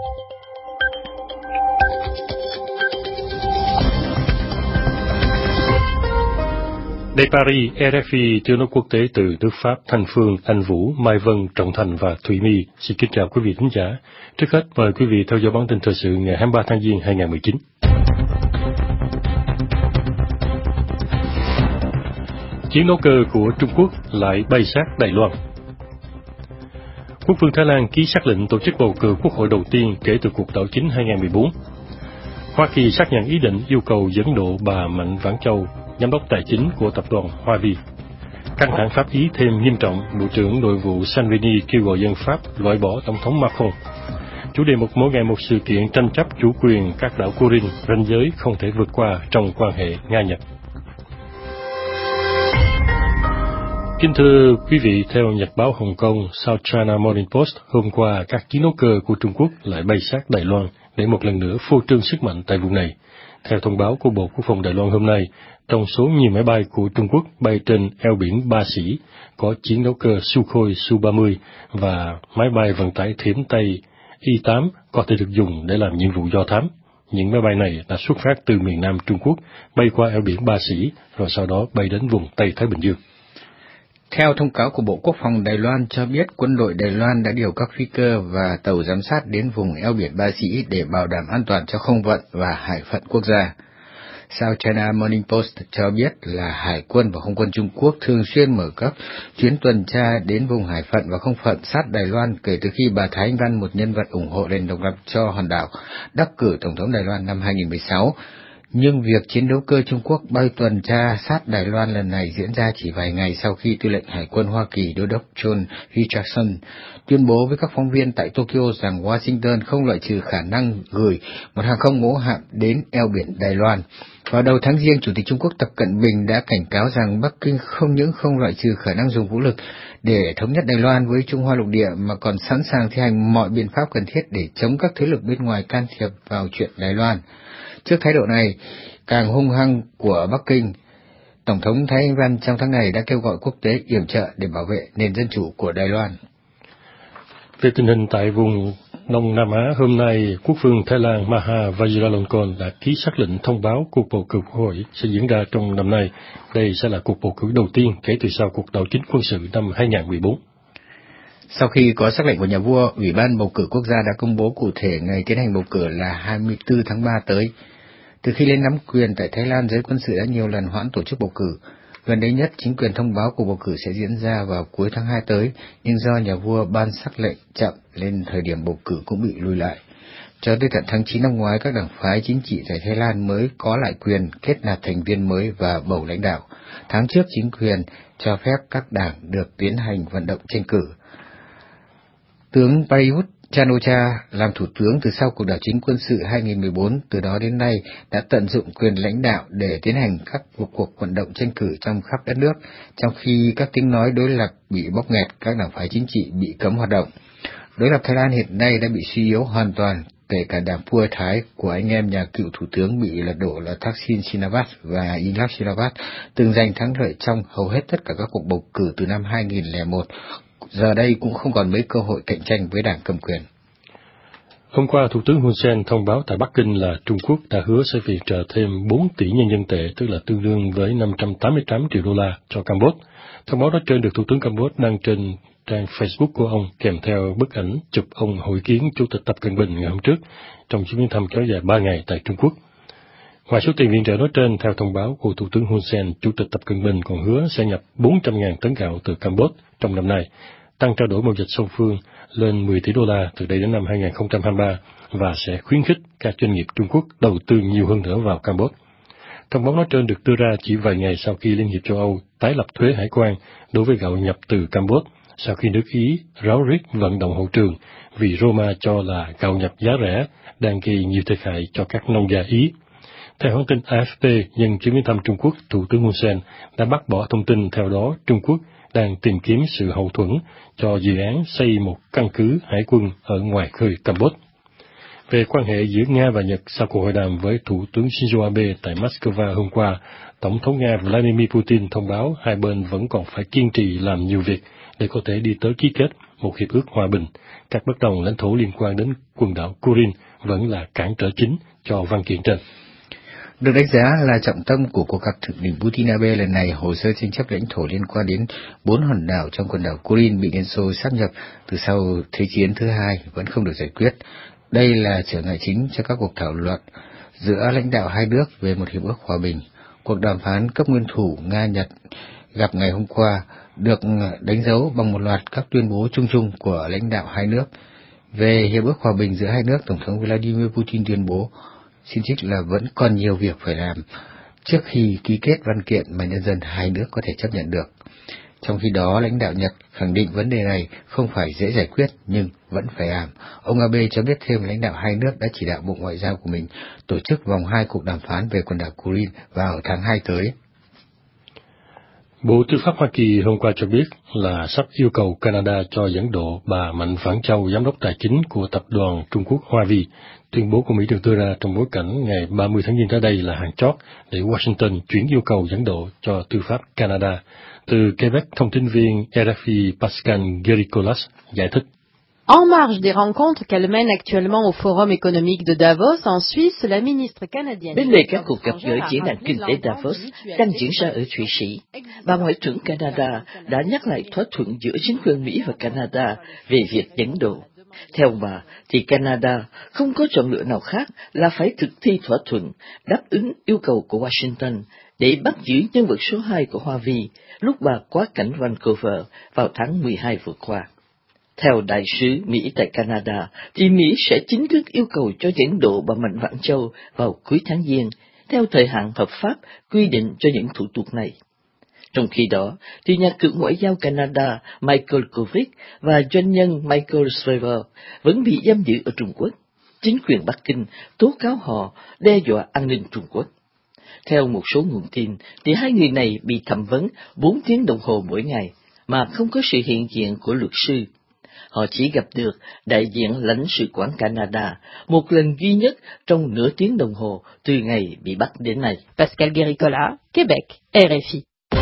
Đây Paris, RFI, tiếng nói quốc tế từ nước Pháp, Thanh Phương, Anh Vũ, Mai Vân, Trọng Thành và Thùy My. Xin kính chào quý vị thính giả. Trước hết, mời quý vị theo dõi bản tin thời sự ngày 23 tháng Giêng 2019. Chiến đấu cơ của Trung Quốc lại bay sát Đài Loan. Quốc vương Thái Lan ký xác lệnh tổ chức bầu cử quốc hội đầu tiên kể từ cuộc đảo chính 2014. Hoa Kỳ xác nhận ý định yêu cầu dẫn độ bà Mạnh Vãn Châu, giám đốc tài chính của tập đoàn Hoa Vi. Căng thẳng Pháp Ý thêm nghiêm trọng, Bộ trưởng Nội vụ Salvini kêu gọi dân Pháp loại bỏ Tổng thống Macron. Chủ đề mỗi ngày một sự kiện tranh chấp chủ quyền các đảo Kurin, ranh giới không thể vượt qua trong quan hệ Nga-Nhật. Kính thưa quý vị, theo nhật báo Hồng Kông South China Morning Post, hôm qua các chiến đấu cơ của Trung Quốc lại bay sát Đài Loan để một lần nữa phô trương sức mạnh tại vùng này. Theo thông báo của Bộ Quốc phòng Đài Loan hôm nay, trong số nhiều máy bay của Trung Quốc bay trên eo biển Ba Sĩ, có chiến đấu cơ Sukhoi Su-30 và máy bay vận tải thiểm Tây Y-8 có thể được dùng để làm nhiệm vụ do thám. Những máy bay này đã xuất phát từ miền Nam Trung Quốc, bay qua eo biển Ba Sĩ, rồi sau đó bay đến vùng Tây Thái Bình Dương. Theo thông cáo của Bộ Quốc phòng Đài Loan cho biết, quân đội Đài Loan đã điều các phi cơ và tàu giám sát đến vùng eo biển Ba Sĩ để bảo đảm an toàn cho không vận và hải phận quốc gia. South China Morning Post cho biết là Hải quân và Không quân Trung Quốc thường xuyên mở các chuyến tuần tra đến vùng hải phận và không phận sát Đài Loan kể từ khi bà Thái Anh Văn, một nhân vật ủng hộ nền độc lập cho hòn đảo, đắc cử Tổng thống Đài Loan năm 2016. Nhưng việc chiến đấu cơ Trung Quốc bay tuần tra sát Đài Loan lần này diễn ra chỉ vài ngày sau khi Tư lệnh Hải quân Hoa Kỳ Đô đốc John Richardson tuyên bố với các phóng viên tại Tokyo rằng Washington không loại trừ khả năng gửi một hàng không mẫu hạm đến eo biển Đài Loan. Vào đầu tháng Giêng, Chủ tịch Trung Quốc Tập Cận Bình đã cảnh cáo rằng Bắc Kinh không những không loại trừ khả năng dùng vũ lực để thống nhất Đài Loan với Trung Hoa lục địa mà còn sẵn sàng thi hành mọi biện pháp cần thiết để chống các thế lực bên ngoài can thiệp vào chuyện Đài Loan. Trước thái độ này càng hung hăng của Bắc Kinh, Tổng thống Thái Anh Văn trong tháng này đã kêu gọi quốc tế yểm trợ để bảo vệ nền dân chủ của Đài Loan. Về tình hình tại vùng Đông Nam Á, hôm nay, Quốc vương Thái Lan Maha Vajiralongkorn đã ký xác lệnh thông báo cuộc bầu cử quốc hội sẽ diễn ra trong năm nay. Đây sẽ là cuộc bầu cử đầu tiên kể từ sau cuộc đảo chính quân sự năm 2014. Sau khi có sắc lệnh của nhà vua, Ủy ban bầu cử quốc gia đã công bố cụ thể ngày tiến hành bầu cử là 24 tháng 3 tới. Từ khi lên nắm quyền tại Thái Lan, giới quân sự đã nhiều lần hoãn tổ chức bầu cử. Gần đây nhất, chính quyền thông báo cuộc bầu cử sẽ diễn ra vào cuối tháng 2 tới, nhưng do nhà vua ban sắc lệnh chậm nên thời điểm bầu cử cũng bị lùi lại. Cho tới tận tháng 9 năm ngoái, các đảng phái chính trị tại Thái Lan mới có lại quyền kết nạp thành viên mới và bầu lãnh đạo. Tháng trước, chính quyền cho phép các đảng được tiến hành vận động tranh cử. Tướng Prayut Chan-o-cha làm thủ tướng từ sau cuộc đảo chính quân sự 2014, từ đó đến nay đã tận dụng quyền lãnh đạo để tiến hành các cuộc vận động tranh cử trong khắp đất nước, trong khi các tiếng nói đối lập bị bóp nghẹt, các đảng phái chính trị bị cấm hoạt động. Đối lập Thái Lan hiện nay đã bị suy yếu hoàn toàn, kể cả đảng Pheu Thái của anh em nhà cựu thủ tướng bị lật đổ là Thaksin Shinawatra và Yingluck Shinawatra, từng giành thắng lợi trong hầu hết tất cả các cuộc bầu cử từ năm 2001. Giờ đây cũng không còn mấy cơ hội cạnh tranh với đảng cầm quyền. Hôm qua, Thủ tướng Hun Sen thông báo tại Bắc Kinh là Trung Quốc đã hứa sẽ viện trợ thêm 4 tỷ nhân dân tệ, tức là tương đương với 588 triệu đô la cho Campuchia. Thông báo đó trên được Thủ tướng Campuchia đăng trên trang Facebook của ông, kèm theo bức ảnh chụp ông hội kiến Chủ tịch Tập Cận Bình ngày hôm trước, trong chuyến thăm kéo dài 3 ngày tại Trung Quốc. Ngoài số tiền viện trợ nói trên, theo thông báo của Thủ tướng Hun Sen, Chủ tịch Tập Cận Bình còn hứa sẽ nhập 400.000 tấn gạo từ Campuchia trong năm nay, tăng trao đổi mậu dịch song phương lên 10 tỷ đô la từ đây đến năm 2023 và sẽ khuyến khích các doanh nghiệp Trung Quốc đầu tư nhiều hơn nữa vào Campuchia. Thông báo nói trên được đưa ra chỉ vài ngày sau khi Liên hiệp châu Âu tái lập thuế hải quan đối với gạo nhập từ Campuchia, sau khi nước Ý ráo riết vận động hậu trường vì Roma cho là gạo nhập giá rẻ đang gây nhiều thiệt hại cho các nông gia Ý. Theo hãng tin AFP, nhân chuyến thăm Trung Quốc, Thủ tướng Hun Sen đã bác bỏ thông tin theo đó Trung Quốc đang tìm kiếm sự hậu thuẫn cho dự án xây một căn cứ hải quân ở ngoài khơi Campuchia. Về quan hệ giữa Nga và Nhật sau cuộc hội đàm với Thủ tướng Shinzo Abe tại Moscow hôm qua, Tổng thống Nga Vladimir Putin thông báo hai bên vẫn còn phải kiên trì làm nhiều việc để có thể đi tới ký kết một hiệp ước hòa bình. Các bất đồng lãnh thổ liên quan đến quần đảo Kurin vẫn là cản trở chính cho văn kiện trên. Được đánh giá là trọng tâm của cuộc gặp thượng đỉnh Putin-Abe lần này, hồ sơ tranh chấp lãnh thổ liên quan đến 4 hòn đảo trong quần đảo Kurin bị Liên Xô sáp nhập từ sau Thế chiến thứ hai vẫn không được giải quyết. Đây là trở ngại chính cho các cuộc thảo luận giữa lãnh đạo hai nước về một hiệp ước hòa bình. Cuộc đàm phán cấp nguyên thủ Nga-Nhật gặp ngày hôm qua được đánh dấu bằng một loạt các tuyên bố chung chung của lãnh đạo hai nước. Về hiệp ước hòa bình giữa hai nước, Tổng thống Vladimir Putin tuyên bố, xin trích là vẫn còn nhiều việc phải làm trước khi ký kết văn kiện mà nhân dân hai nước có thể chấp nhận được. Trong khi đó, lãnh đạo Nhật khẳng định vấn đề này không phải dễ giải quyết nhưng vẫn phải làm. Ông Abe cho biết thêm lãnh đạo hai nước đã chỉ đạo Bộ Ngoại giao của mình tổ chức vòng 2 cuộc đàm phán về quần đảo Kurin vào tháng 2 tới. Bộ Tư pháp Hoa Kỳ hôm qua cho biết là sắp yêu cầu Canada cho dẫn độ bà Mạnh Vãn Châu, giám đốc tài chính của tập đoàn Trung Quốc Huawei. Tuyên bố của Mỹ được đưa ra trong bối cảnh ngày 30 tháng Giêng tới đây là hạn chót để Washington chuyển yêu cầu dẫn độ cho tư pháp Canada. Từ Quebec, thông tin viên RFI Pascal Guéricolas giải thích. En marge des rencontres qu'elle mène actuellement au Forum économique de Davos en Suisse, la ministre canadienne... Bên lề các cuộc gặp gỡ diễn đàn kinh tế Davos đang diễn ra ở Thụy Sĩ, bà Ngoại trưởng Canada đã nhắc lại thỏa thuận giữa chính quyền Mỹ và Canada về việc dẫn độ. Theo bà, thì Canada không có chọn lựa nào khác là phải thực thi thỏa thuận, đáp ứng yêu cầu của Washington để bắt giữ nhân vật số 2 của Huawei lúc bà quá cảnh Vancouver vào tháng 12 vừa qua. Theo đại sứ Mỹ tại Canada, thì Mỹ sẽ chính thức yêu cầu cho dẫn độ bà Mạnh Vãn Châu vào cuối tháng Giêng, theo thời hạn hợp pháp quy định cho những thủ tục này. Trong khi đó, thì nhà cựu ngoại giao Canada Michael Kovic và doanh nhân Michael Shriver vẫn bị giam giữ ở Trung Quốc. Chính quyền Bắc Kinh tố cáo họ đe dọa an ninh Trung Quốc. Theo một số nguồn tin, thì hai người này bị thẩm vấn 4 tiếng đồng hồ mỗi ngày, mà không có sự hiện diện của luật sư. Họ chỉ gặp được đại diện lãnh sự quán Canada một lần duy nhất trong nửa tiếng đồng hồ từ ngày bị bắt đến nay. Pascal Guéricolas, Québec, RFI.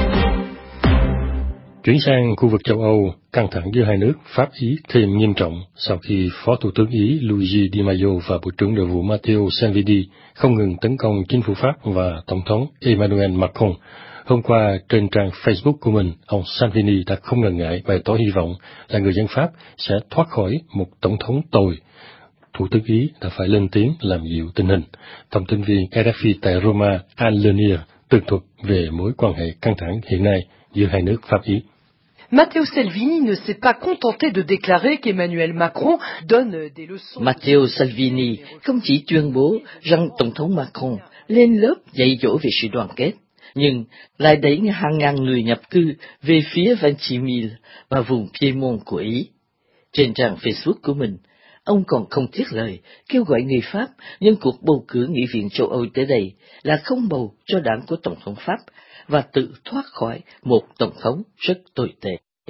Chuyển sang khu vực châu Âu, căng thẳng giữa hai nước Pháp-Ý thêm nghiêm trọng sau khi Phó Thủ tướng Ý Luigi Di Maio và Bộ trưởng Nội vụ Matteo Salvini không ngừng tấn công chính phủ Pháp và Tổng thống Emmanuel Macron. Hôm qua, trên trang Facebook của mình, ông Salvini đã không ngần ngại bày tỏ hy vọng là người dân Pháp sẽ thoát khỏi một tổng thống tồi. Thủ tướng Ý đã phải lên tiếng làm dịu tình hình. Thông tin viên RFI tại Roma, Anne Lenier, tường thuật về mối quan hệ căng thẳng hiện nay giữa hai nước Pháp-Ý. Matteo Salvini ne s'est pas contenté de déclarer qu'Emmanuel Macron donne des leçons... Matteo Salvini không chỉ tuyên bố rằng Tổng thống Macron lên lớp dạy dỗ về sự đoàn kết, nhưng lại đẩy hàng ngàn người nhập cư về phía Ventimille và vùng Piedmont của Ý. Trên trang Facebook của mình, ông còn không tiếc lời kêu gọi người Pháp nhân cuộc bầu cử Nghị viện châu Âu tới đây là không bầu cho đảng của Tổng thống Pháp và tự thoát khỏi một Tổng thống rất tồi tệ.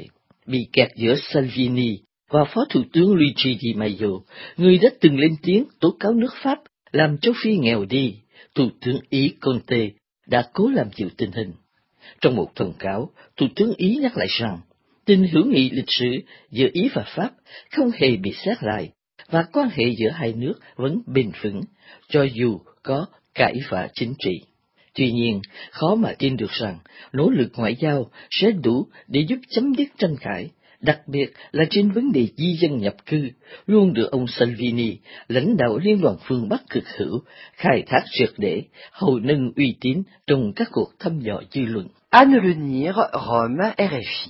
Bị kẹt giữa Salvini và Phó Thủ tướng Luigi Di Maio, người đã từng lên tiếng tố cáo nước Pháp làm châu Phi nghèo đi, Thủ tướng Ý Conte đã cố làm dịu tình hình. Trong một thông cáo, Thủ tướng Ý nhắc lại rằng tình hữu nghị lịch sử giữa Ý và Pháp không hề bị xét lại và quan hệ giữa hai nước vẫn bền vững, cho dù có cãi vã chính trị. Tuy nhiên, khó mà tin được rằng nỗ lực ngoại giao sẽ đủ để giúp chấm dứt tranh cãi, đặc biệt là trên vấn đề di dân nhập cư, luôn được ông Salvini, lãnh đạo Liên đoàn phương Bắc cực hữu, khai thác triệt để, hầu nâng uy tín trong các cuộc thăm dò dư luận. Anne Lenier, Rome, RFI.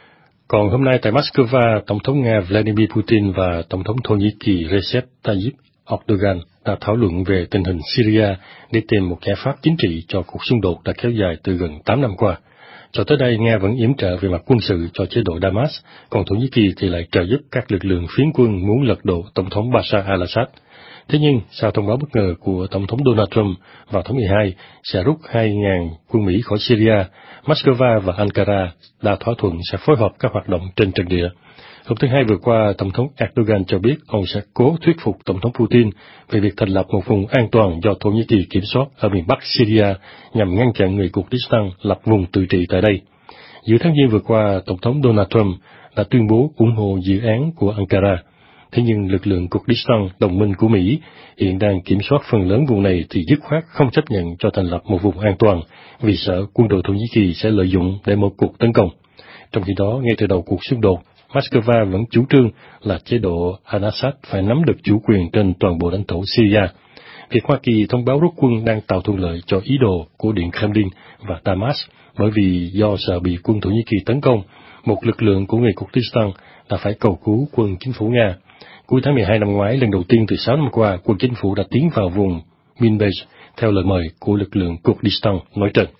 Còn hôm nay tại Moscow, Tổng thống Nga Vladimir Putin và Tổng thống Thổ Nhĩ Kỳ Recep Tayyip Erdogan đã thảo luận về tình hình Syria để tìm một giải pháp chính trị cho cuộc xung đột đã kéo dài từ gần 8 năm qua. Cho tới đây, Nga vẫn yểm trợ về mặt quân sự cho chế độ Damas, còn Thổ Nhĩ Kỳ thì lại trợ giúp các lực lượng phiến quân muốn lật đổ Tổng thống Bashar al-Assad. Thế nhưng, sau thông báo bất ngờ của Tổng thống Donald Trump vào tháng 12 sẽ rút 2.000 quân Mỹ khỏi Syria, Moscow và Ankara đã thỏa thuận sẽ phối hợp các hoạt động trên trận địa. Hôm thứ Hai vừa qua, Tổng thống Erdogan cho biết ông sẽ cố thuyết phục Tổng thống Putin về việc thành lập một vùng an toàn do Thổ Nhĩ Kỳ kiểm soát ở miền Bắc Syria nhằm ngăn chặn người Kurdistan lập vùng tự trị tại đây. Giữa tháng Giêng vừa qua, Tổng thống Donald Trump đã tuyên bố ủng hộ dự án của Ankara. Thế nhưng lực lượng Kurdistan, đồng minh của Mỹ, hiện đang kiểm soát phần lớn vùng này thì dứt khoát không chấp nhận cho thành lập một vùng an toàn, vì sợ quân đội Thổ Nhĩ Kỳ sẽ lợi dụng để mở cuộc tấn công. Trong khi đó, ngay từ đầu cuộc xung đột, Moscow vẫn chủ trương là chế độ al-Assad phải nắm được chủ quyền trên toàn bộ lãnh thổ Syria. Việc Hoa Kỳ thông báo rút quân đang tạo thuận lợi cho ý đồ của Điện Kremlin và Damas, bởi vì do sợ bị quân Thổ Nhĩ Kỳ tấn công, một lực lượng của người Kurdistan đã phải cầu cứu quân chính phủ Nga. Cuối tháng 12 năm ngoái, lần đầu tiên từ 6 năm qua, quân chính phủ đã tiến vào vùng Minbej theo lời mời của lực lượng Kurdistan nói trên.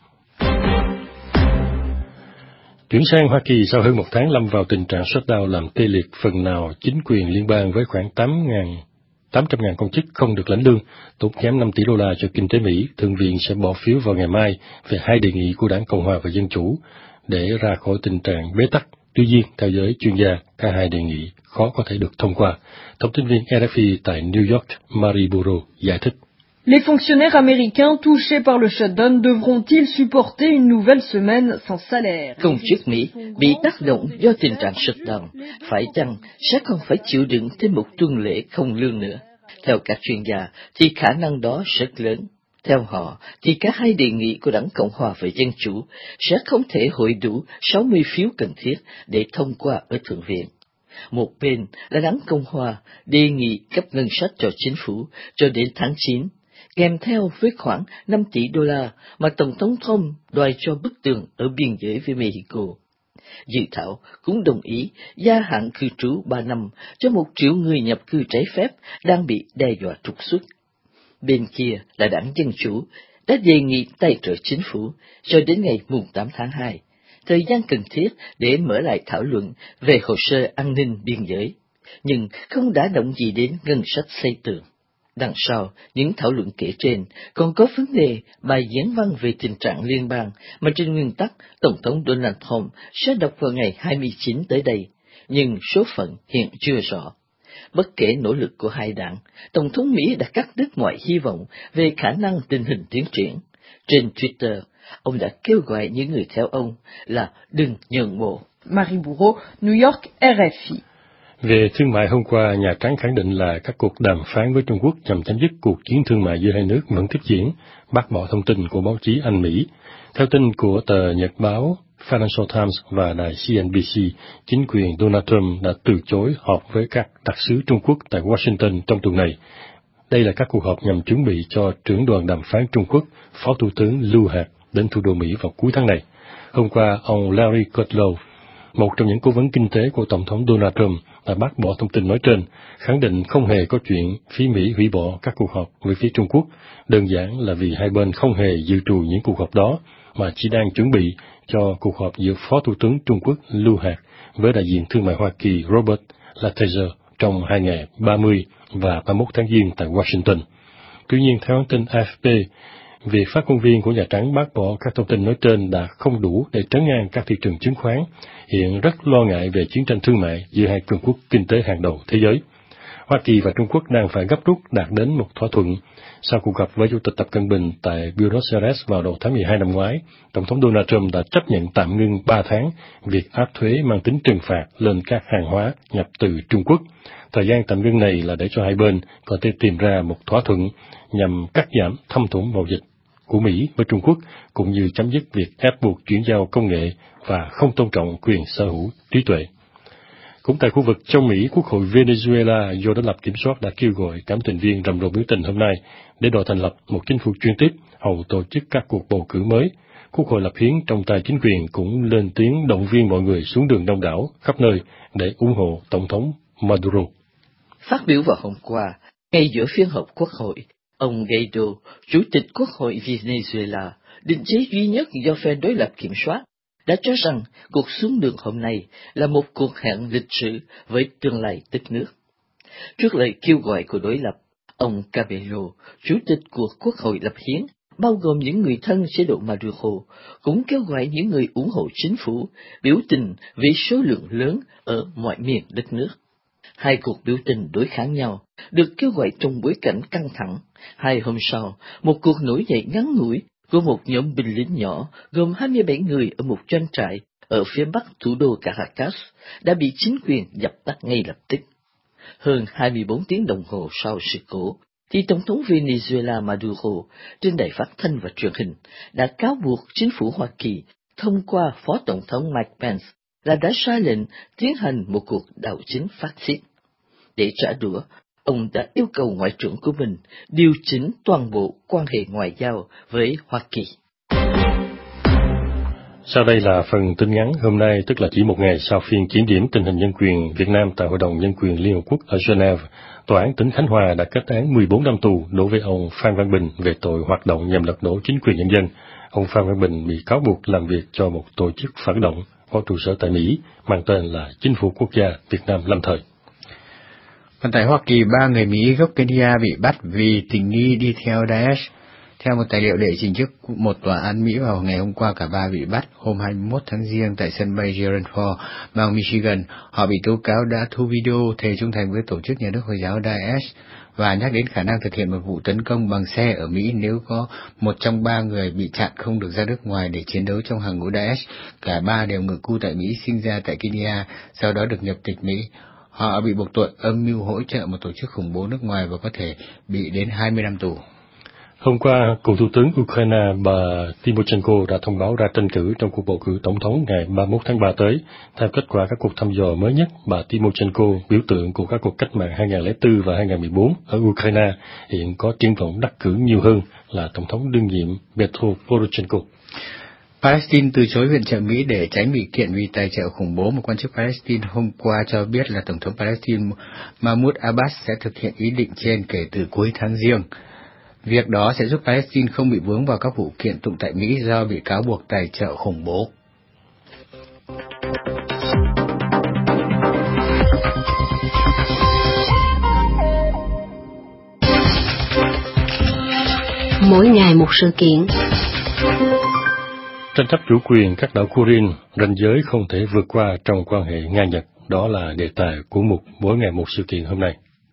Chuyển sang Hoa Kỳ, sau hơn một tháng lâm vào tình trạng shutdown làm tê liệt phần nào chính quyền liên bang với khoảng 800.000 công chức không được lãnh lương, tốn kém 5 tỷ đô la cho kinh tế Mỹ, Thượng viện sẽ bỏ phiếu vào ngày mai về hai đề nghị của Đảng Cộng hòa và Dân chủ để ra khỏi tình trạng bế tắc. Tuy nhiên, theo giới chuyên gia, cả hai đề nghị khó có thể được thông qua. Thông tin viên RFI tại New York, Marie Bourreau, giải thích. Les fonctionnaires américains touchés par le shutdown devront-ils supporter une nouvelle semaine sans salaire? Công chức Mỹ bị tác động do tình trạng shutdown, phải chăng sẽ còn phải chịu đựng thêm một tuần lễ không lương nữa? Theo các chuyên gia, thì khả năng đó rất lớn. Theo họ, thì cả hai đề nghị của Đảng Cộng hòa và Dân chủ sẽ không thể hội đủ 60 phiếu cần thiết để thông qua ở Thượng viện. Một bên là Đảng Cộng hòa đề nghị cấp ngân sách cho chính phủ cho đến tháng 9, kèm theo với khoảng 5 tỷ đô la mà Tổng thống Trump đòi cho bức tường ở biên giới với Mexico. Dự thảo cũng đồng ý gia hạn cư trú 3 năm cho 1 triệu người nhập cư trái phép đang bị đe dọa trục xuất. Bên kia là Đảng Dân chủ đã đề nghị tài trợ chính phủ cho đến ngày 8 tháng 2, thời gian cần thiết để mở lại thảo luận về hồ sơ an ninh biên giới, nhưng không đã động gì đến ngân sách xây tường. Đằng sau những thảo luận kể trên còn có vấn đề bài diễn văn về tình trạng liên bang mà trên nguyên tắc Tổng thống Donald Trump sẽ đọc vào ngày 29 tới đây, nhưng số phận hiện chưa rõ. Bất kể nỗ lực của hai đảng, Tổng thống Mỹ đã cắt đứt mọi hy vọng về khả năng tình hình tiến triển. Trên Twitter, ông đã kêu gọi những người theo ông là đừng nhượng bộ. Marie Bourreau, New York, RFI. Về thương mại, hôm qua, Nhà Trắng khẳng định là các cuộc đàm phán với Trung Quốc nhằm chấm dứt cuộc chiến thương mại giữa hai nước vẫn tiếp diễn, bác bỏ thông tin của báo chí Anh Mỹ. Theo tin của tờ nhật báo Financial Times và đài CNBC, chính quyền Donald Trump đã từ chối họp với các đặc sứ Trung Quốc tại Washington trong tuần này. Đây là các cuộc họp nhằm chuẩn bị cho trưởng đoàn đàm phán Trung Quốc, Phó Thủ tướng Lưu Hạc, đến thủ đô Mỹ vào cuối tháng này. Hôm qua, ông Larry Kudlow, một trong những cố vấn kinh tế của Tổng thống Donald Trump, đã bác bỏ thông tin nói trên, khẳng định không hề có chuyện phía Mỹ hủy bỏ các cuộc họp với phía Trung Quốc, đơn giản là vì hai bên không hề dự trù những cuộc họp đó, mà chỉ đang chuẩn bị cho cuộc họp giữa Phó Thủ tướng Trung Quốc Lưu Hạc với đại diện thương mại Hoa Kỳ Robert Lighthizer trong hai ngày 30 và 31 tháng Giêng tại Washington. Tuy nhiên, theo hãng tin AFP, việc phát ngôn viên của Nhà Trắng bác bỏ các thông tin nói trên đã không đủ để trấn an các thị trường chứng khoán, hiện rất lo ngại về chiến tranh thương mại giữa hai cường quốc kinh tế hàng đầu thế giới. Hoa Kỳ và Trung Quốc đang phải gấp rút đạt đến một thỏa thuận. Sau cuộc gặp với Chủ tịch Tập Cận Bình tại Buenos Aires vào đầu tháng 12 năm ngoái, Tổng thống Donald Trump đã chấp nhận tạm ngưng 3 tháng việc áp thuế mang tính trừng phạt lên các hàng hóa nhập từ Trung Quốc. Thời gian tạm ngưng này là để cho hai bên có thể tìm ra một thỏa thuận nhằm cắt giảm thâm thủng貿dịch của Mỹ với Trung Quốc, cũng như chấm dứt việc ép buộc chuyển giao công nghệ và không tôn trọng quyền sở hữu trí tuệ. Cũng tại khu vực châu Mỹ, Quốc hội Venezuela do đối lập kiểm soát đã kêu gọi cảm tình viên rầm rộ biểu tình hôm nay để đòi thành lập một chính phủ chuyên tiếp hầu tổ chức các cuộc bầu cử mới. Quốc hội lập hiến trong tay chính quyền cũng lên tiếng động viên mọi người xuống đường đông đảo khắp nơi để ủng hộ Tổng thống Maduro. Phát biểu vào hôm qua, ngay giữa phiên họp Quốc hội, ông Guaido, Chủ tịch Quốc hội Venezuela, định chế duy nhất do phe đối lập kiểm soát, đã cho rằng cuộc xuống đường hôm nay là một cuộc hẹn lịch sử với tương lai đất nước. Trước lời kêu gọi của đối lập, ông Cabello, Chủ tịch của Quốc hội lập hiến, bao gồm những người thân chế độ Maduro, cũng kêu gọi những người ủng hộ chính phủ biểu tình với số lượng lớn ở mọi miền đất nước. Hai cuộc biểu tình đối kháng nhau được kêu gọi trong bối cảnh căng thẳng. 2 hôm sau, một cuộc nổi dậy ngắn ngủi của một nhóm binh lính nhỏ gồm 27 người ở một doanh trại ở phía bắc thủ đô Caracas đã bị chính quyền dập tắt ngay lập tức. Hơn 24 tiếng đồng hồ sau sự cố, thì Tổng thống Venezuela Maduro trên đài phát thanh và truyền hình đã cáo buộc chính phủ Hoa Kỳ thông qua Phó Tổng thống Mike Pence là đã sai lệnh tiến hành một cuộc đảo chính phát xít. Để trả đũa, ông đã yêu cầu ngoại trưởng của mình điều chỉnh toàn bộ quan hệ ngoại giao với Hoa Kỳ. Sau đây là phần tin ngắn hôm nay, tức là chỉ một ngày sau phiên kiểm điểm tình hình nhân quyền Việt Nam tại Hội đồng Nhân quyền Liên Hợp Quốc ở Geneva, Tòa án tỉnh Khánh Hòa đã kết án 14 năm tù đối với ông Phan Văn Bình về tội hoạt động nhằm lật đổ chính quyền nhân dân. Ông Phan Văn Bình bị cáo buộc làm việc cho một tổ chức phản động có trụ sở tại Mỹ, mang tên là Chính phủ Quốc gia Việt Nam lâm thời. Còn tại Hoa Kỳ, 3 người Mỹ gốc Kenya bị bắt vì tình nghi đi theo Daesh. Theo một tài liệu đệ trình trước một tòa án Mỹ vào ngày hôm qua, cả ba bị bắt hôm 21 tháng Giêng tại sân bay Gerald Ford, bang Michigan. Họ bị tố cáo đã thu video thề trung thành với tổ chức nhà nước Hồi giáo Daesh và nhắc đến khả năng thực hiện một vụ tấn công bằng xe ở Mỹ nếu có một trong 3 người bị chặn không được ra nước ngoài để chiến đấu trong hàng ngũ Daesh. Cả ba đều ngụ cư tại Mỹ, sinh ra tại Kenya, sau đó được nhập tịch Mỹ. Họ bị buộc tội âm mưu hỗ trợ một tổ chức khủng bố nước ngoài và có thể bị đến 20 năm tù. Hôm qua, cựu Thủ tướng Ukraine bà Tymoshenko đã thông báo ra tranh cử trong cuộc bầu cử tổng thống ngày 31 tháng 3 tới. Theo kết quả các cuộc thăm dò mới nhất, bà Tymoshenko, biểu tượng của các cuộc cách mạng 2004 và 2014 ở Ukraine, hiện có triển vọng đắc cử nhiều hơn là tổng thống đương nhiệm Petro Poroshenko. Palestine từ chối viện trợ Mỹ để tránh bị kiện vì tài trợ khủng bố. Một quan chức Palestine hôm qua cho biết là Tổng thống Palestine Mahmoud Abbas sẽ thực hiện ý định trên kể từ cuối tháng Giêng. Việc đó sẽ giúp Palestine không bị vướng vào các vụ kiện tụng tại Mỹ do bị cáo buộc tài trợ khủng bố. Mỗi ngày một sự kiện. Tranh chấp chủ quyền các đảo Kurin, ranh giới không thể vượt qua trong quan hệ Nga-Nhật, đó là đề tài của mục Mỗi ngày một sự kiện hôm nay.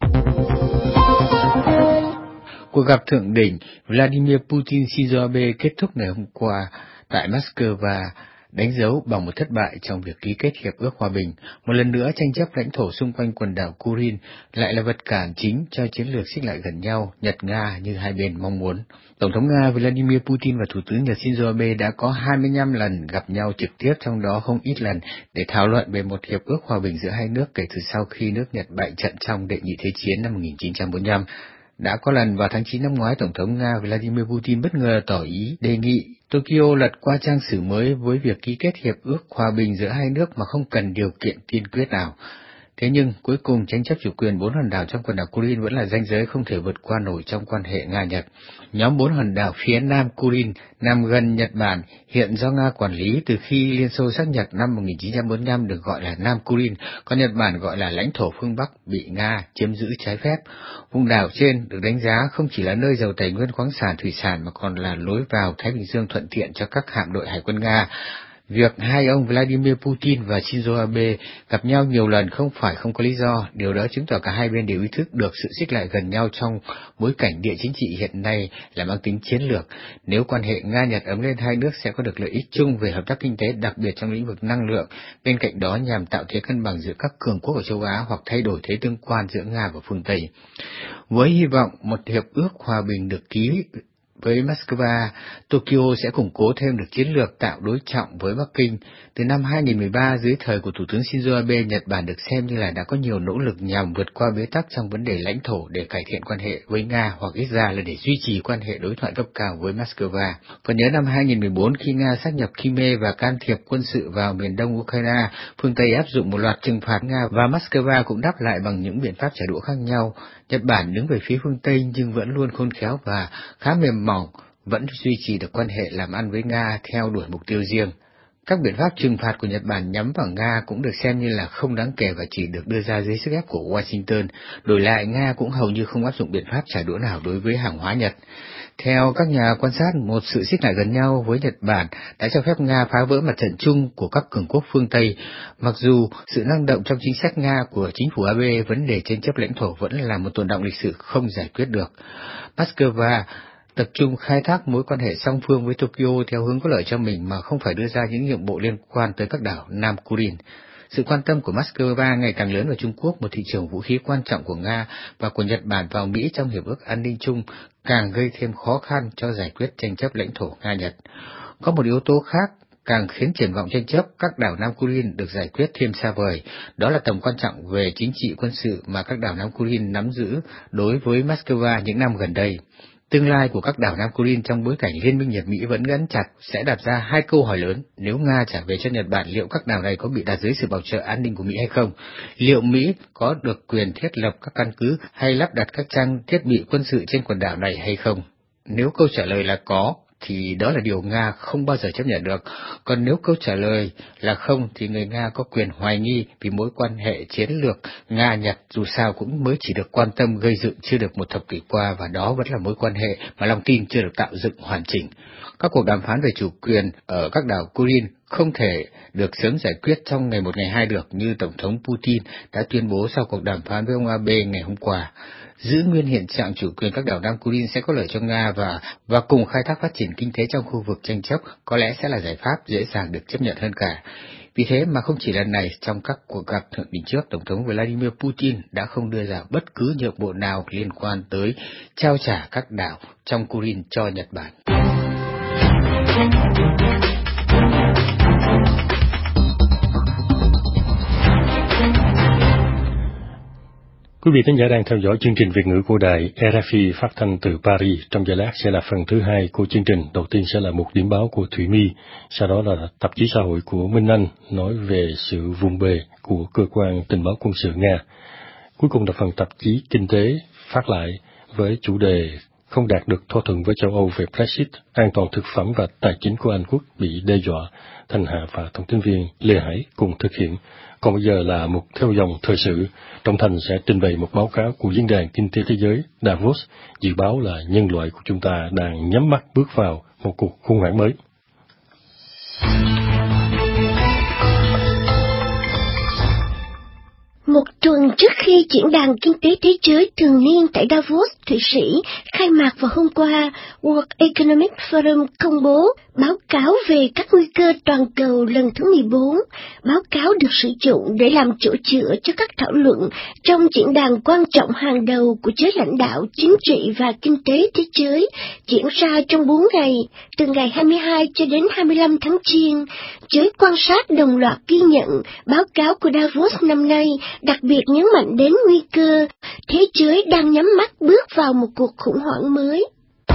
Cuộc gặp thượng đỉnh Vladimir Putin-Shinzo Abe kết thúc ngày hôm qua tại Moscow và đánh dấu bằng một thất bại trong việc ký kết hiệp ước hòa bình. Một lần nữa, tranh chấp lãnh thổ xung quanh quần đảo Kurin lại là vật cản chính cho chiến lược xích lại gần nhau Nhật-Nga như hai bên mong muốn. Tổng thống Nga Vladimir Putin và Thủ tướng Nhật Shinzo Abe đã có 25 lần gặp nhau trực tiếp, trong đó không ít lần để thảo luận về một hiệp ước hòa bình giữa hai nước kể từ sau khi nước Nhật bại trận trong Đệ nhị Thế chiến năm 1945. Đã có lần vào tháng 9 năm ngoái, Tổng thống Nga Vladimir Putin bất ngờ tỏ ý đề nghị Tokyo lật qua trang sử mới với việc ký kết hiệp ước hòa bình giữa hai nước mà không cần điều kiện tiên quyết nào. Thế nhưng, cuối cùng tranh chấp chủ quyền 4 hòn đảo trong quần đảo Kurin vẫn là ranh giới không thể vượt qua nổi trong quan hệ Nga-Nhật. Nhóm 4 hòn đảo phía nam Kurin nằm gần Nhật Bản, hiện do Nga quản lý từ khi Liên Xô xác Nhật năm 1945 được gọi là Nam Kurin, còn Nhật Bản gọi là lãnh thổ phương Bắc bị Nga chiếm giữ trái phép. Vùng đảo trên được đánh giá không chỉ là nơi giàu tài nguyên khoáng sản thủy sản mà còn là lối vào Thái Bình Dương thuận tiện cho các hạm đội hải quân Nga. Việc hai ông Vladimir Putin và Shinzo Abe gặp nhau nhiều lần không phải không có lý do, điều đó chứng tỏ cả hai bên đều ý thức được sự xích lại gần nhau trong bối cảnh địa chính trị hiện nay là mang tính chiến lược. Nếu quan hệ Nga-Nhật ấm lên, hai nước sẽ có được lợi ích chung về hợp tác kinh tế, đặc biệt trong lĩnh vực năng lượng, bên cạnh đó nhằm tạo thế cân bằng giữa các cường quốc ở châu Á hoặc thay đổi thế tương quan giữa Nga và phương Tây. Với hy vọng một hiệp ước hòa bình được ký với Moscow, Tokyo sẽ củng cố thêm được chiến lược tạo đối trọng với Bắc Kinh. Từ năm 2013, dưới thời của Thủ tướng Shinzo Abe, Nhật Bản được xem như là đã có nhiều nỗ lực nhằm vượt qua bế tắc trong vấn đề lãnh thổ để cải thiện quan hệ với Nga, hoặc ít ra là để duy trì quan hệ đối thoại cấp cao với Moscow. Còn nhớ năm 2014, khi Nga sáp nhập Crimea và can thiệp quân sự vào miền đông Ukraine, phương Tây áp dụng một loạt trừng phạt Nga và Moscow cũng đáp lại bằng những biện pháp trả đũa khác nhau. Nhật Bản đứng về phía phương Tây nhưng vẫn luôn khôn khéo và khá mềm mỏng, vẫn duy trì được quan hệ làm ăn với Nga theo đuổi mục tiêu riêng. Các biện pháp trừng phạt của Nhật Bản nhắm vào Nga cũng được xem như là không đáng kể và chỉ được đưa ra dưới sức ép của Washington. Đổi lại, Nga cũng hầu như không áp dụng biện pháp trả đũa nào đối với hàng hóa Nhật. Theo các nhà quan sát, một sự xích lại gần nhau với Nhật Bản đã cho phép Nga phá vỡ mặt trận chung của các cường quốc phương Tây. Mặc dù sự năng động trong chính sách Nga của chính phủ Abe, vấn đề tranh chấp lãnh thổ vẫn là một tồn đọng lịch sử không giải quyết được. Moscow tập trung khai thác mối quan hệ song phương với Tokyo theo hướng có lợi cho mình mà không phải đưa ra những nhượng bộ liên quan tới các đảo Nam Kurin. Sự quan tâm của Moscow ngày càng lớn vào Trung Quốc, một thị trường vũ khí quan trọng của Nga và của Nhật Bản vào Mỹ trong Hiệp ước An ninh chung, càng gây thêm khó khăn cho giải quyết tranh chấp lãnh thổ Nga-Nhật. Có một yếu tố khác càng khiến triển vọng tranh chấp các đảo Nam Kurin được giải quyết thêm xa vời, đó là tầm quan trọng về chính trị quân sự mà các đảo Nam Kurin nắm giữ đối với Moscow những năm gần đây. Tương lai của các đảo Nam Kurin trong bối cảnh Liên minh Nhật-Mỹ vẫn gắn chặt sẽ đặt ra hai câu hỏi lớn. Nếu Nga trả về cho Nhật Bản, liệu các đảo này có bị đặt dưới sự bảo trợ an ninh của Mỹ hay không? Liệu Mỹ có được quyền thiết lập các căn cứ hay lắp đặt các trang thiết bị quân sự trên quần đảo này hay không? Nếu câu trả lời là có, thì đó là điều Nga không bao giờ chấp nhận được. Còn nếu câu trả lời là không, thì người Nga có quyền hoài nghi vì mối quan hệ chiến lược Nga-Nhật dù sao cũng mới chỉ được quan tâm gây dựng chưa được một thập kỷ qua, và đó vẫn là mối quan hệ mà lòng tin chưa được tạo dựng hoàn chỉnh. Các cuộc đàm phán về chủ quyền ở các đảo Kurin không thể được sớm giải quyết trong ngày một ngày hai được như Tổng thống Putin đã tuyên bố sau cuộc đàm phán với ông Abe ngày hôm qua. Giữ nguyên hiện trạng chủ quyền các đảo Nam Kurin sẽ có lợi cho Nga và cùng khai thác phát triển kinh tế trong khu vực tranh chấp có lẽ sẽ là giải pháp dễ dàng được chấp nhận hơn cả. Vì thế mà không chỉ lần này, trong các cuộc gặp thượng đỉnh trước, Tổng thống Vladimir Putin đã không đưa ra bất cứ nhượng bộ nào liên quan tới trao trả các đảo trong Kurin cho Nhật Bản. Quý vị khán giả đang theo dõi chương trình Việt ngữ của đài RFI phát thanh từ Paris. Trong giây lát sẽ là phần thứ hai của chương trình. Đầu tiên sẽ là một điểm báo của Thủy My, sau đó là tạp chí xã hội của Minh Anh nói về sự vùng bề của cơ quan tình báo quân sự Nga. Cuối cùng là phần tạp chí kinh tế phát lại với chủ đề không đạt được thỏa thuận với châu Âu về Brexit, an toàn thực phẩm và tài chính của Anh Quốc bị đe dọa. Thanh Hà và thông tin viên Lê Hải cùng thực hiện. Còn bây giờ là một theo dòng thời sự. Trọng Thành sẽ trình bày một báo cáo của Diễn đàn Kinh tế Thế giới Davos, dự báo là nhân loại của chúng ta đang nhắm mắt bước vào một cuộc khủng hoảng mới. Một tuần trước khi Diễn đàn Kinh tế Thế giới thường niên tại Davos, Thụy Sĩ khai mạc vào hôm qua, World Economic Forum công bố báo cáo về các nguy cơ toàn cầu lần thứ 14. Báo cáo được sử dụng để làm chỗ chữa cho các thảo luận trong diễn đàn quan trọng hàng đầu của giới lãnh đạo chính trị và kinh tế thế giới, diễn ra trong 4 ngày, từ ngày 22 cho đến 25 tháng Giêng. Giới quan sát đồng loạt ghi nhận báo cáo của Davos năm nay đặc biệt nhấn mạnh đến nguy cơ thế giới đang nhắm mắt bước vào một cuộc khủng hoảng mới.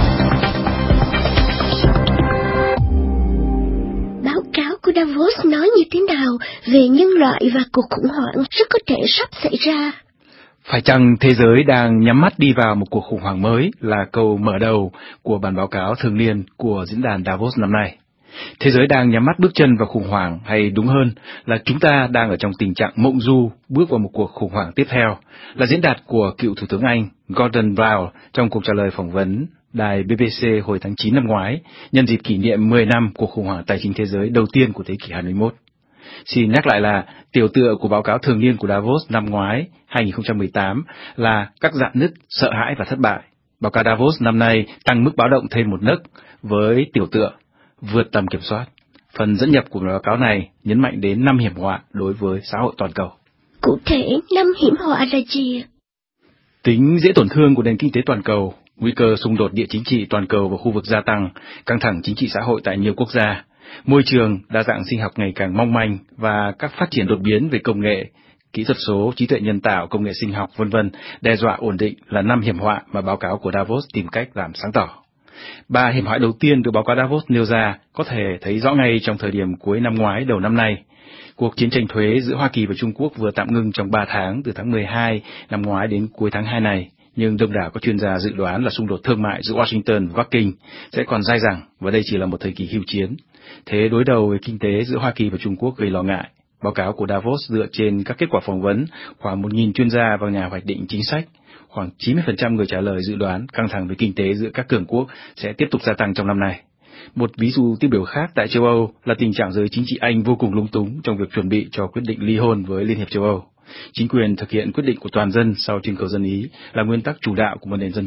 Báo cáo của Davos nói như thế nào về nhân loại và cuộc khủng hoảng rất có thể sắp xảy ra? Phải chăng thế giới đang nhắm mắt đi vào một cuộc khủng hoảng mới là câu mở đầu của bản báo cáo thường niên của diễn đàn Davos năm nay. Thế giới đang nhắm mắt bước chân vào khủng hoảng, hay đúng hơn là chúng ta đang ở trong tình trạng mộng du bước vào một cuộc khủng hoảng tiếp theo, là diễn đạt của cựu Thủ tướng Anh Gordon Brown trong cuộc trả lời phỏng vấn đài BBC hồi tháng 9 năm ngoái, nhân dịp kỷ niệm 10 năm cuộc khủng hoảng tài chính thế giới đầu tiên của thế kỷ 21. Xin nhắc lại là tiểu tựa của báo cáo thường niên của Davos năm ngoái, 2018, là các rạn nứt, sợ hãi và thất bại. Báo cáo Davos năm nay tăng mức báo động thêm một nấc với tiểu tựa vượt tầm kiểm soát. Phần dẫn nhập của báo cáo này nhấn mạnh đến 5 hiểm họa đối với xã hội toàn cầu. Cụ thể, 5 hiểm họa là gì? Tính dễ tổn thương của nền kinh tế toàn cầu, nguy cơ xung đột địa chính trị toàn cầu và khu vực gia tăng, căng thẳng chính trị xã hội tại nhiều quốc gia, môi trường, đa dạng sinh học ngày càng mong manh và các phát triển đột biến về công nghệ, kỹ thuật số, trí tuệ nhân tạo, công nghệ sinh học, v.v. đe dọa ổn định là 5 hiểm họa mà báo cáo của Davos tìm cách làm sáng tỏ. 3 hiểm họa đầu tiên được báo cáo Davos nêu ra có thể thấy rõ ngay trong thời điểm cuối năm ngoái đầu năm nay. Cuộc chiến tranh thuế giữa Hoa Kỳ và Trung Quốc vừa tạm ngưng trong 3 tháng từ tháng 12 năm ngoái đến cuối tháng 2 này, nhưng đông đảo các chuyên gia dự đoán là xung đột thương mại giữa Washington và Bắc Kinh sẽ còn dai dẳng và đây chỉ là một thời kỳ hưu chiến. Thế đối đầu với kinh tế giữa Hoa Kỳ và Trung Quốc gây lo ngại. Báo cáo của Davos dựa trên các kết quả phỏng vấn khoảng 1.000 chuyên gia và nhà hoạch định chính sách. Khoảng 90% người trả lời dự đoán căng thẳng về kinh tế giữa các cường quốc sẽ tiếp tục gia tăng trong năm nay. Một ví dụ tiêu biểu khác tại châu Âu là tình trạng giới chính trị Anh vô cùng lúng túng trong việc chuẩn bị cho quyết định ly hôn với Liên hiệp châu Âu. Chính quyền thực hiện quyết định của toàn dân sau trưng cầu dân Ý là nguyên tắc chủ đạo của một nền dân chủ.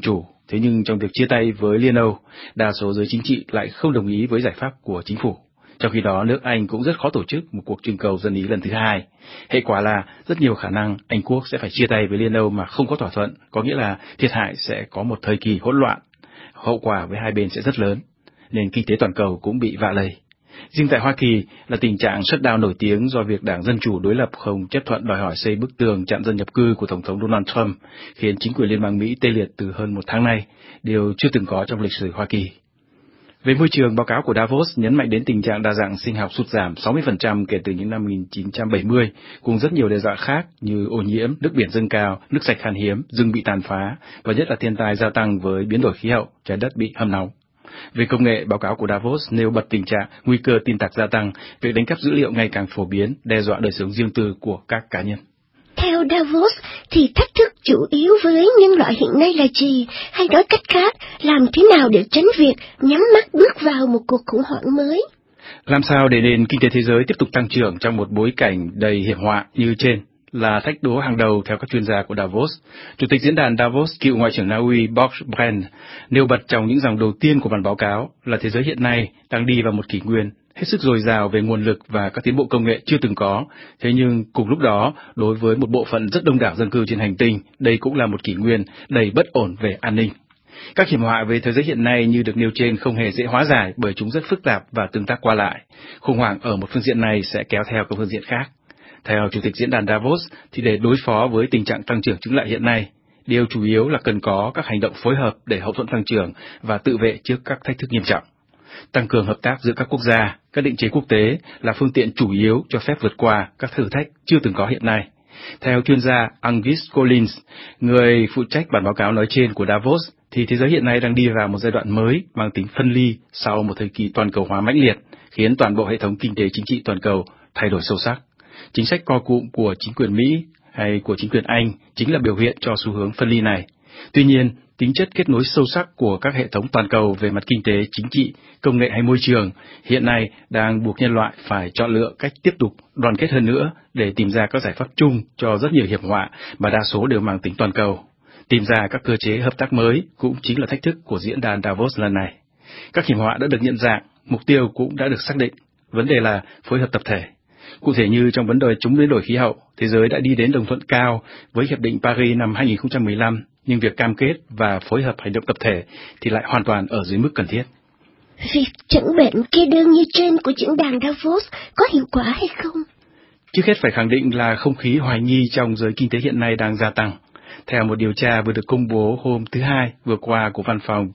Thế nhưng trong việc chia tay với Liên Âu, đa số giới chính trị lại không đồng ý với giải pháp của chính phủ. Trong khi đó, nước Anh cũng rất khó tổ chức một cuộc trưng cầu dân ý lần thứ hai. Hệ quả là rất nhiều khả năng Anh quốc sẽ phải chia tay với Liên Âu mà không có thỏa thuận, có nghĩa là thiệt hại sẽ có một thời kỳ hỗn loạn. Hậu quả với hai bên sẽ rất lớn, nền kinh tế toàn cầu cũng bị vạ lây. Riêng tại Hoa Kỳ là tình trạng shutdown nổi tiếng do việc Đảng Dân Chủ đối lập không chấp thuận đòi hỏi xây bức tường chặn dân nhập cư của Tổng thống Donald Trump, khiến chính quyền Liên bang Mỹ tê liệt từ hơn một tháng nay, điều chưa từng có trong lịch sử Hoa Kỳ. Về môi trường, báo cáo của Davos nhấn mạnh đến tình trạng đa dạng sinh học sụt giảm 60% kể từ những năm 1970, cùng rất nhiều đe dọa khác như ô nhiễm, nước biển dâng cao, nước sạch khan hiếm, rừng bị tàn phá, và nhất là thiên tai gia tăng với biến đổi khí hậu, trái đất bị hâm nóng. Về công nghệ, báo cáo của Davos nêu bật tình trạng nguy cơ tin tặc gia tăng, việc đánh cắp dữ liệu ngày càng phổ biến, đe dọa đời sống riêng tư của các cá nhân. Theo Davos thì thách thức chủ yếu với nhân loại hiện nay là gì? Hay nói cách khác, làm thế nào để tránh việc nhắm mắt bước vào một cuộc khủng hoảng mới? Làm sao để nền kinh tế thế giới tiếp tục tăng trưởng trong một bối cảnh đầy hiểm họa như trên là thách đố hàng đầu theo các chuyên gia của Davos. Chủ tịch diễn đàn Davos, cựu Ngoại trưởng Na Uy Bob Brand, nêu bật trong những dòng đầu tiên của bản báo cáo là thế giới hiện nay đang đi vào một kỷ nguyên hết sức dồi dào về nguồn lực và các tiến bộ công nghệ chưa từng có. Thế nhưng cùng lúc đó, đối với một bộ phận rất đông đảo dân cư trên hành tinh, đây cũng là một kỷ nguyên đầy bất ổn về an ninh. Các hiểm họa về thế giới hiện nay như được nêu trên không hề dễ hóa giải bởi chúng rất phức tạp và tương tác qua lại. Khủng hoảng ở một phương diện này sẽ kéo theo các phương diện khác. Theo Chủ tịch diễn đàn Davos, thì để đối phó với tình trạng tăng trưởng chững lại hiện nay, điều chủ yếu là cần có các hành động phối hợp để hậu thuẫn tăng trưởng và tự vệ trước các thách thức nghiêm trọng. Tăng cường hợp tác giữa các quốc gia, các định chế quốc tế là phương tiện chủ yếu cho phép vượt qua các thử thách chưa từng có hiện nay. Theo chuyên gia Angus Collins, người phụ trách bản báo cáo nói trên của Davos, thì thế giới hiện nay đang đi vào một giai đoạn mới mang tính phân ly sau một thời kỳ toàn cầu hóa mãnh liệt, khiến toàn bộ hệ thống kinh tế chính trị toàn cầu thay đổi sâu sắc. Chính sách co cụm của chính quyền Mỹ hay của chính quyền Anh chính là biểu hiện cho xu hướng phân ly này. Tuy nhiên, tính chất kết nối sâu sắc của các hệ thống toàn cầu về mặt kinh tế, chính trị, công nghệ hay môi trường hiện nay đang buộc nhân loại phải chọn lựa cách tiếp tục đoàn kết hơn nữa để tìm ra các giải pháp chung cho rất nhiều hiểm họa mà đa số đều mang tính toàn cầu. Tìm ra các cơ chế hợp tác mới cũng chính là thách thức của diễn đàn Davos lần này. Các hiểm họa đã được nhận dạng, mục tiêu cũng đã được xác định, vấn đề là phối hợp tập thể. Cụ thể như trong vấn đề chống biến đổi khí hậu, thế giới đã đi đến đồng thuận cao với Hiệp định Paris năm 2015, nhưng việc cam kết và phối hợp hành động tập thể thì lại hoàn toàn ở dưới mức cần thiết. Việc chẩn bệnh kê đơn như trên của diễn đàn Davos có hiệu quả hay không? Trước hết phải khẳng định là không khí hoài nghi trong giới kinh tế hiện nay đang gia tăng. Theo một điều tra vừa được công bố hôm thứ Hai vừa qua của văn phòng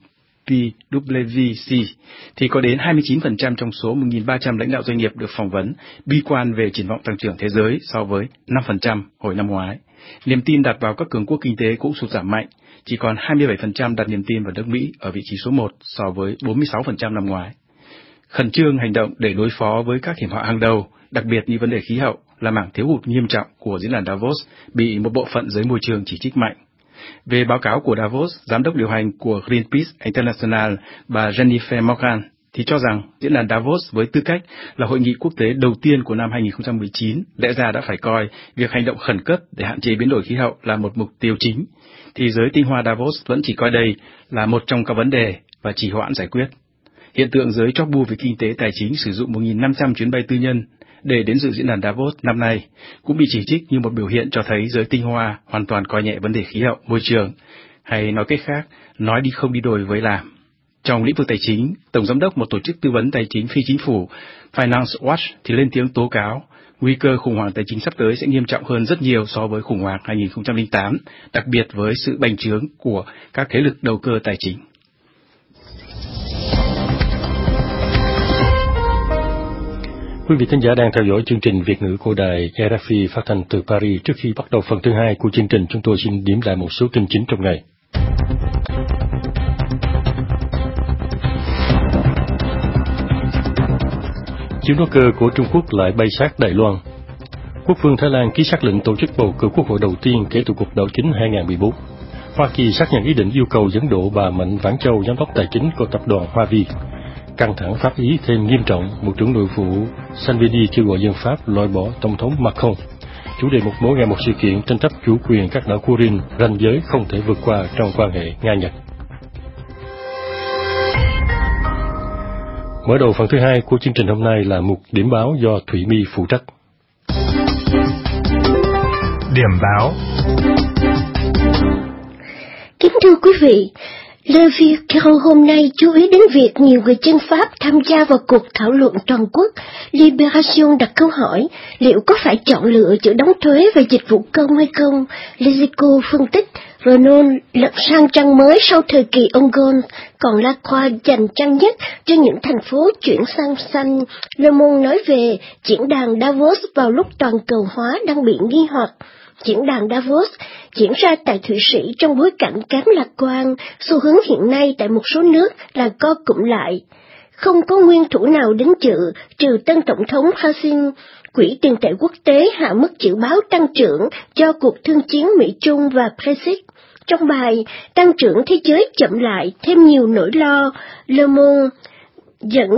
PwC, thì có đến 29% trong số 1.300 lãnh đạo doanh nghiệp được phỏng vấn bi quan về triển vọng tăng trưởng thế giới so với 5% hồi năm ngoái. Niềm tin đặt vào các cường quốc kinh tế cũng sụt giảm mạnh, chỉ còn 27% đặt niềm tin vào nước Mỹ ở vị trí số 1 so với 46% năm ngoái. Khẩn trương hành động để đối phó với các hiểm họa hàng đầu, đặc biệt như vấn đề khí hậu, là mảng thiếu hụt nghiêm trọng của diễn đàn Davos, bị một bộ phận giới môi trường chỉ trích mạnh. Về báo cáo của Davos, giám đốc điều hành của Greenpeace International, bà Jennifer Morgan, thì cho rằng diễn đàn Davos với tư cách là hội nghị quốc tế đầu tiên của năm 2019 lẽ ra đã phải coi việc hành động khẩn cấp để hạn chế biến đổi khí hậu là một mục tiêu chính, thì giới tinh hoa Davos vẫn chỉ coi đây là một trong các vấn đề và trì hoãn giải quyết. Hiện tượng giới chóp bu về kinh tế tài chính sử dụng 1.500 chuyến bay tư nhân để đến dự diễn đàn Davos năm nay cũng bị chỉ trích như một biểu hiện cho thấy giới tinh hoa hoàn toàn coi nhẹ vấn đề khí hậu, môi trường, hay nói cách khác, nói đi không đi đôi với làm. Trong lĩnh vực tài chính, Tổng giám đốc một tổ chức tư vấn tài chính phi chính phủ Finance Watch thì lên tiếng tố cáo nguy cơ khủng hoảng tài chính sắp tới sẽ nghiêm trọng hơn rất nhiều so với khủng hoảng 2008, đặc biệt với sự bành trướng của các thế lực đầu cơ tài chính. Quý vị thính giả đang theo dõi chương trình Việt ngữ của đài RFI phát thanh từ Paris. Trước khi bắt đầu phần thứ hai của chương trình, chúng tôi xin điểm lại một số tin chính trong ngày. Chiếc nô cơ của Trung Quốc lại bay sát Đài Loan. Quốc vương Thái Lan ký xác lệnh tổ chức bầu cử quốc hội đầu tiên kể từ cuộc đảo chính 2014. Hoa Kỳ xác nhận ý định yêu cầu dẫn độ bà Mạnh Vãn Châu, giám đốc tài chính của tập đoàn Hoa Vi. Căng thẳng Pháp Ý thêm nghiêm trọng, Bộ trưởng Nội vụ Salvini kêu gọi dân Pháp loại bỏ Tổng thống Macron. Chủ đề một mỗi ngày một sự kiện tranh chấp chủ quyền các đảo Kuril, ranh giới không thể vượt qua trong quan hệ Nga-Nhật. Mở đầu phần thứ hai của chương trình hôm nay là mục điểm báo do Thủy My phụ trách. Điểm báo. Kính thưa quý vị, Le Figaro hôm nay chú ý đến việc nhiều người dân Pháp tham gia vào cuộc thảo luận toàn quốc. Libération đặt câu hỏi liệu có phải chọn lựa giữa đóng thuế và dịch vụ công hay không. Les Echos phân tích Renault lật sang trang mới sau thời kỳ ông Ghosn, còn La Croix dành trang nhất cho những thành phố chuyển sang xanh. Le Monde nói về diễn đàn Davos vào lúc toàn cầu hóa đang bị nghi hoặc. Diễn đàn Davos diễn ra tại Thụy Sĩ trong bối cảnh kém lạc quan, xu hướng hiện nay tại một số nước là co cụm lại. Không có nguyên thủ nào đến dự, trừ tân Tổng thống Brazil. Quỹ tiền tệ quốc tế hạ mức dự báo tăng trưởng do cuộc thương chiến Mỹ-Trung và Brexit. Trong bài, tăng trưởng thế giới chậm lại, thêm nhiều nỗi lo. Le Monde dẫn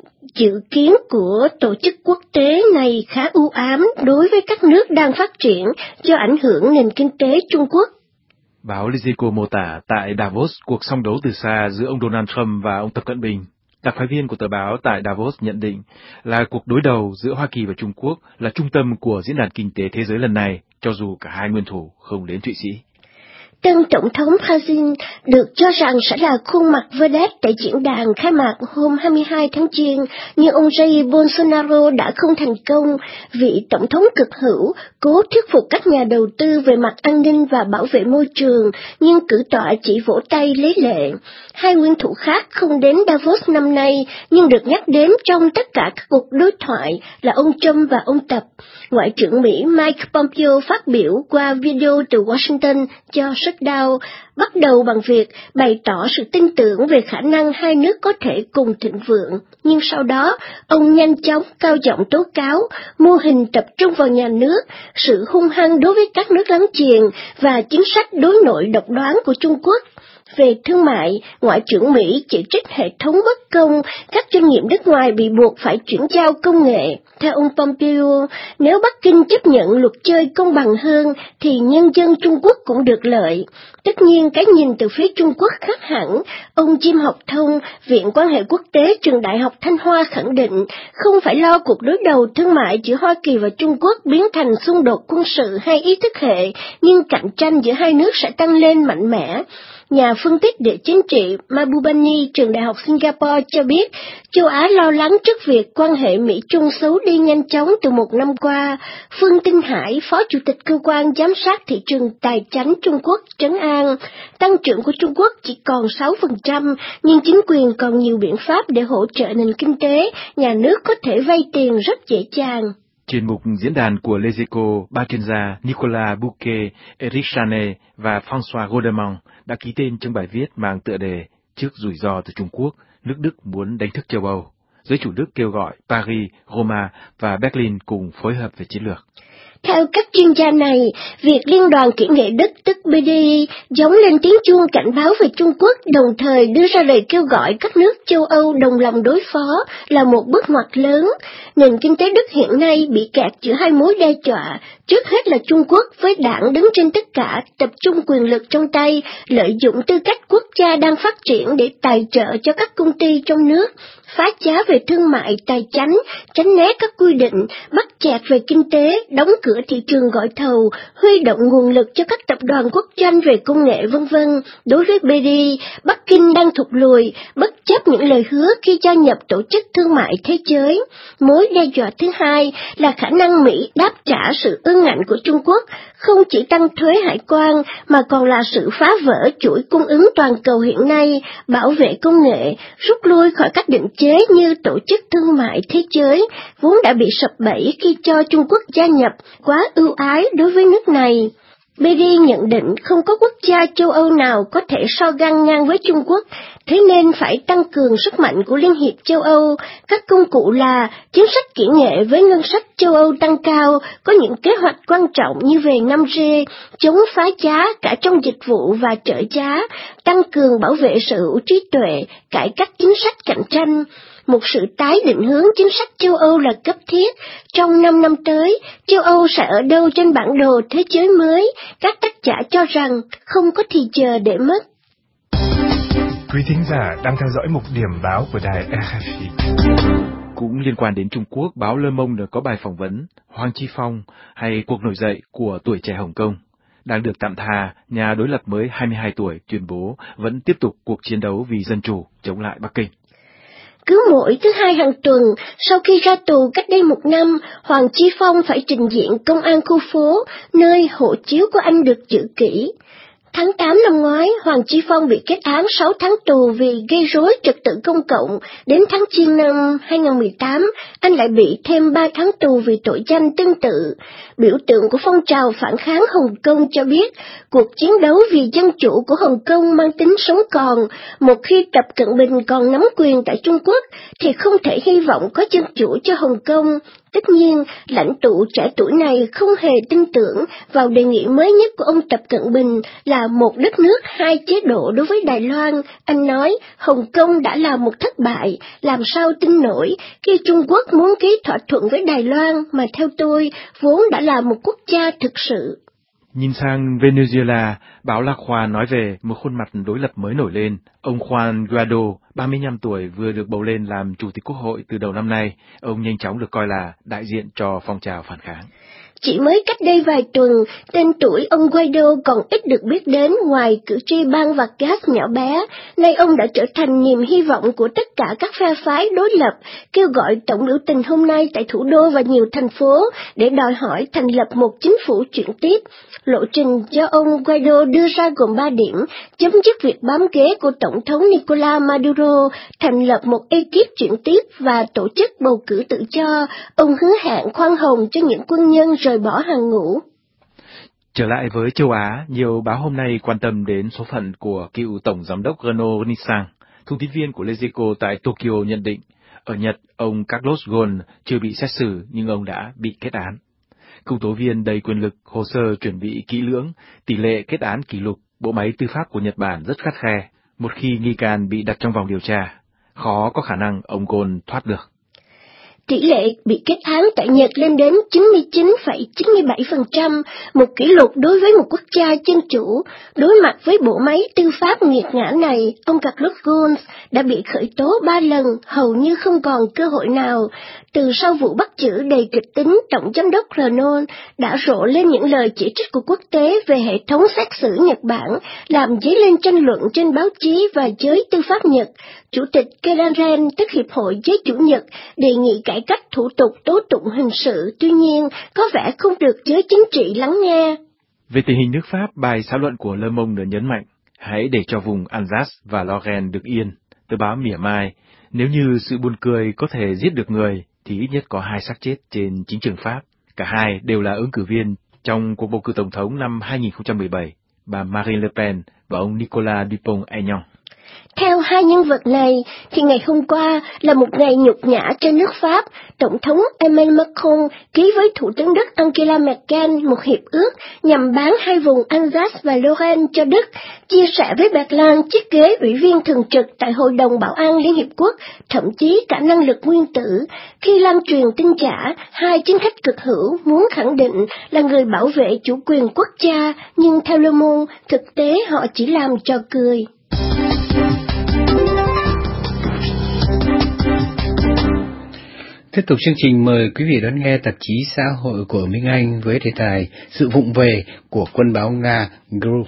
dự kiến của tổ chức quốc tế này khá u ám đối với các nước đang phát triển do ảnh hưởng nền kinh tế Trung Quốc. Báo Les Echos mô tả tại Davos cuộc song đấu từ xa giữa ông Donald Trump và ông Tập Cận Bình. Đặc phái viên của tờ báo tại Davos nhận định là cuộc đối đầu giữa Hoa Kỳ và Trung Quốc là trung tâm của diễn đàn kinh tế thế giới lần này, cho dù cả hai nguyên thủ không đến Thụy Sĩ. Tân Tổng thống Brazil được cho rằng sẽ là khuôn mặt vedette tại diễn đàn khai mạc hôm 22 tháng Giêng, nhưng ông Jair Bolsonaro đã không thành công. Vị Tổng thống cực hữu cố thuyết phục các nhà đầu tư về mặt an ninh và bảo vệ môi trường, nhưng cử tọa chỉ vỗ tay lấy lệ. Hai nguyên thủ khác không đến Davos năm nay, nhưng được nhắc đến trong tất cả các cuộc đối thoại là ông Trump và ông Tập. Ngoại trưởng Mỹ Mike Pompeo phát biểu qua video từ Washington cho Shutdown, bắt đầu bằng việc bày tỏ sự tin tưởng về khả năng hai nước có thể cùng thịnh vượng. Nhưng sau đó, ông nhanh chóng cao giọng tố cáo mô hình tập trung vào nhà nước, sự hung hăng đối với các nước láng giềng và chính sách đối nội độc đoán của Trung Quốc. Về thương mại, Ngoại trưởng Mỹ chỉ trích hệ thống bất công, các doanh nghiệp nước ngoài bị buộc phải chuyển giao công nghệ. Theo ông Pompeo, nếu Bắc Kinh chấp nhận luật chơi công bằng hơn, thì nhân dân Trung Quốc cũng được lợi. Tất nhiên, cái nhìn từ phía Trung Quốc khác hẳn. Ông Jim Học Thông, Viện Quan hệ Quốc tế Trường Đại học Thanh Hoa khẳng định, không phải lo cuộc đối đầu thương mại giữa Hoa Kỳ và Trung Quốc biến thành xung đột quân sự hay ý thức hệ, nhưng cạnh tranh giữa hai nước sẽ tăng lên mạnh mẽ. Nhà phân tích địa chính trị Mahbubani, Trường Đại học Singapore cho biết, châu Á lo lắng trước việc quan hệ Mỹ-Trung xấu đi nhanh chóng từ một năm qua. Phương Tinh Hải, Phó Chủ tịch Cơ quan Giám sát Thị trường Tài chánh Trung Quốc trấn an, tăng trưởng của Trung Quốc chỉ còn 6%, nhưng chính quyền còn nhiều biện pháp để hỗ trợ nền kinh tế, nhà nước có thể vay tiền rất dễ dàng. Trên mục diễn đàn của Les Echos, ba chuyên gia Nicolas Bouquet, Eric Chanet và François Godemont đã ký tên trong bài viết mang tựa đề Trước rủi ro từ Trung Quốc, nước Đức muốn đánh thức châu Âu. Giới chủ Đức kêu gọi Paris, Roma và Berlin cùng phối hợp về chiến lược. Theo các chuyên gia này, việc Liên đoàn Kỹ nghệ Đức tức BDI giống lên tiếng chuông cảnh báo về Trung Quốc, đồng thời đưa ra lời kêu gọi các nước châu Âu đồng lòng đối phó là một bước ngoặt lớn. Nền kinh tế Đức hiện nay bị kẹt giữa hai mối đe dọa, trước hết là Trung Quốc với đảng đứng trên tất cả, tập trung quyền lực trong tay, lợi dụng tư cách quốc gia đang phát triển để tài trợ cho các công ty trong nước, phá giá về thương mại, tài chánh, tránh né các quy định, bắt chẹt về kinh tế, đóng cửa thị trường gọi thầu, huy động nguồn lực cho các tập đoàn quốc doanh về công nghệ v.v. Đối với BRI, Bắc Kinh đang thụt lùi, bất chấp những lời hứa khi gia nhập Tổ chức Thương mại Thế giới. Mối đe dọa thứ hai là khả năng Mỹ đáp trả sự ương ngạnh của Trung Quốc, không chỉ tăng thuế hải quan mà còn là sự phá vỡ chuỗi cung ứng toàn cầu hiện nay, bảo vệ công nghệ, rút lui khỏi các định chế như Tổ chức Thương mại Thế giới, vốn đã bị sập bẫy khi cho Trung Quốc gia nhập, quá ưu ái đối với nước này. BRI nhận định không có quốc gia châu Âu nào có thể so găng ngang với Trung Quốc, thế nên phải tăng cường sức mạnh của Liên hiệp châu Âu. Các công cụ là chính sách kỹ nghệ với ngân sách châu Âu tăng cao, có những kế hoạch quan trọng như về 5G, chống phá giá cả trong dịch vụ và trợ giá, tăng cường bảo vệ sở hữu trí tuệ, cải cách chính sách cạnh tranh. Một sự tái định hướng chính sách châu Âu là cấp thiết. Trong 5 năm tới, châu Âu sẽ ở đâu trên bản đồ thế giới mới? Các tác giả cho rằng không có thì giờ để mất. quý thính giả đang theo dõi mục điểm báo của đài RFI. Cũng liên quan đến Trung Quốc, báo Le Monde có bài phỏng vấn Hoàng Chi Phong hay cuộc nổi dậy của tuổi trẻ Hồng Kông. Đang được tạm tha, nhà đối lập mới 22 tuổi tuyên bố vẫn tiếp tục cuộc chiến đấu vì dân chủ chống lại Bắc Kinh. Cứ mỗi thứ hai hàng tuần, sau khi ra tù cách đây 1 năm, Hoàng Chi Phong phải trình diện công an khu phố, nơi hộ chiếu của anh được giữ kỹ. Tháng 8 năm ngoái, Hoàng Chi Phong bị kết án 6 tháng tù vì gây rối trật tự công cộng. Đến tháng Giêng năm 2018, anh lại bị thêm 3 tháng tù vì tội danh tương tự. Biểu tượng của phong trào phản kháng Hồng Kông cho biết, cuộc chiến đấu vì dân chủ của Hồng Kông mang tính sống còn. Một khi Tập Cận Bình còn nắm quyền tại Trung Quốc, thì không thể hy vọng có dân chủ cho Hồng Kông. Tất nhiên, lãnh tụ trẻ tuổi này không hề tin tưởng vào đề nghị mới nhất của ông Tập Cận Bình là một đất nước 2 chế độ đối với Đài Loan. Anh nói, Hồng Kông đã là một thất bại, làm sao tin nổi khi Trung Quốc muốn ký thỏa thuận với Đài Loan mà theo tôi vốn đã là một quốc gia thực sự. Nhìn sang Venezuela, báo La Croix nói về một khuôn mặt đối lập mới nổi lên. Ông Juan Guaido, 35 tuổi, vừa được bầu lên làm Chủ tịch Quốc hội từ đầu năm nay. Ông nhanh chóng được coi là đại diện cho phong trào phản kháng. Chỉ mới cách đây vài tuần, tên tuổi ông Guaido còn ít được biết đến ngoài cử tri bang Vargas nhỏ bé. Nay ông đã trở thành niềm hy vọng của tất cả các phe phái đối lập, kêu gọi tổng biểu tình hôm nay tại thủ đô và nhiều thành phố để đòi hỏi thành lập một chính phủ chuyển tiếp. Lộ trình do ông Guaido đưa ra gồm 3 điểm: chấm dứt việc bám ghế của Tổng thống Nicolás Maduro, thành lập một ekip chuyển tiếp và tổ chức bầu cử tự do. Ông hứa hẹn khoan hồng cho những quân nhân rời bỏ hàng ngũ. Trở lại với châu Á, nhiều báo hôm nay quan tâm đến số phận của cựu tổng giám đốc Renault Nissan. Thông tin viên của Lezico tại Tokyo nhận định, ở Nhật, ông Carlos Ghosn chưa bị xét xử nhưng ông đã bị kết án. Công tố viên đầy quyền lực, hồ sơ chuẩn bị kỹ lưỡng, tỷ lệ kết án kỷ lục, bộ máy tư pháp của Nhật Bản rất khắt khe. Một khi nghi can bị đặt trong vòng điều tra, khó có khả năng ông Ghosn thoát được. Tỷ lệ bị kết án tại Nhật lên đến 99,97%, một kỷ lục đối với một quốc gia dân chủ. Đối mặt với bộ máy tư pháp nghiệt ngã này, ông Carlos Ghosn đã bị khởi tố 3 lần, hầu như không còn cơ hội nào. Từ sau vụ bắt giữ đầy kịch tính tổng giám đốc Renault, đã rộ lên những lời chỉ trích của quốc tế về hệ thống xét xử Nhật Bản, làm dấy lên tranh luận trên báo chí và giới tư pháp Nhật. Chủ tịch Keiran, tức Hiệp hội Giới chủ Nhật, đề nghị cải cách thủ tục tố tụng hình sự, tuy nhiên có vẻ không được giới chính trị lắng nghe. Về tình hình nước Pháp, bài xã luận của Le Monde nhấn mạnh, hãy để cho vùng Alsace và Lorraine được yên. Tờ báo mỉa mai, nếu như sự buồn cười có thể giết được người, thì ít nhất có 2 xác chết trên chính trường Pháp. Cả hai đều là ứng cử viên trong cuộc bầu cử tổng thống năm 2017, bà Marine Le Pen và ông Nicolas Dupont-Aignan. Theo hai nhân vật này, thì ngày hôm qua là một ngày nhục nhã cho nước Pháp. Tổng thống Emmanuel Macron ký với Thủ tướng Đức Angela Merkel một hiệp ước nhằm bán 2 vùng Alsace và Lorraine cho Đức, chia sẻ với Berlin chiếc ghế ủy viên thường trực tại Hội đồng Bảo an Liên Hiệp Quốc, thậm chí cả năng lực nguyên tử. Khi lan truyền tin giả, hai chính khách cực hữu muốn khẳng định là người bảo vệ chủ quyền quốc gia, nhưng theo Le Monde, thực tế họ chỉ làm trò cười. Tiếp tục chương trình, mời quý vị đón nghe tạp chí xã hội của Minh Anh với đề tài Sự vụng về của quân báo Nga GRU.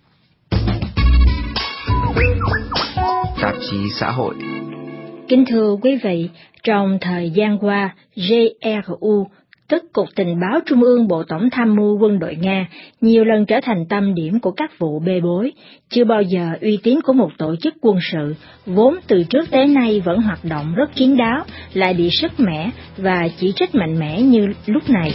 Tạp chí xã hội. Kính thưa quý vị, trong thời gian qua, GRU, tức Cục Tình báo Trung ương Bộ Tổng tham mưu quân đội Nga, nhiều lần trở thành tâm điểm của các vụ bê bối. Chưa bao giờ uy tín của một tổ chức quân sự, vốn từ trước tới nay vẫn hoạt động rất kín đáo, lại bị sứt mẻ và chỉ trích mạnh mẽ như lúc này.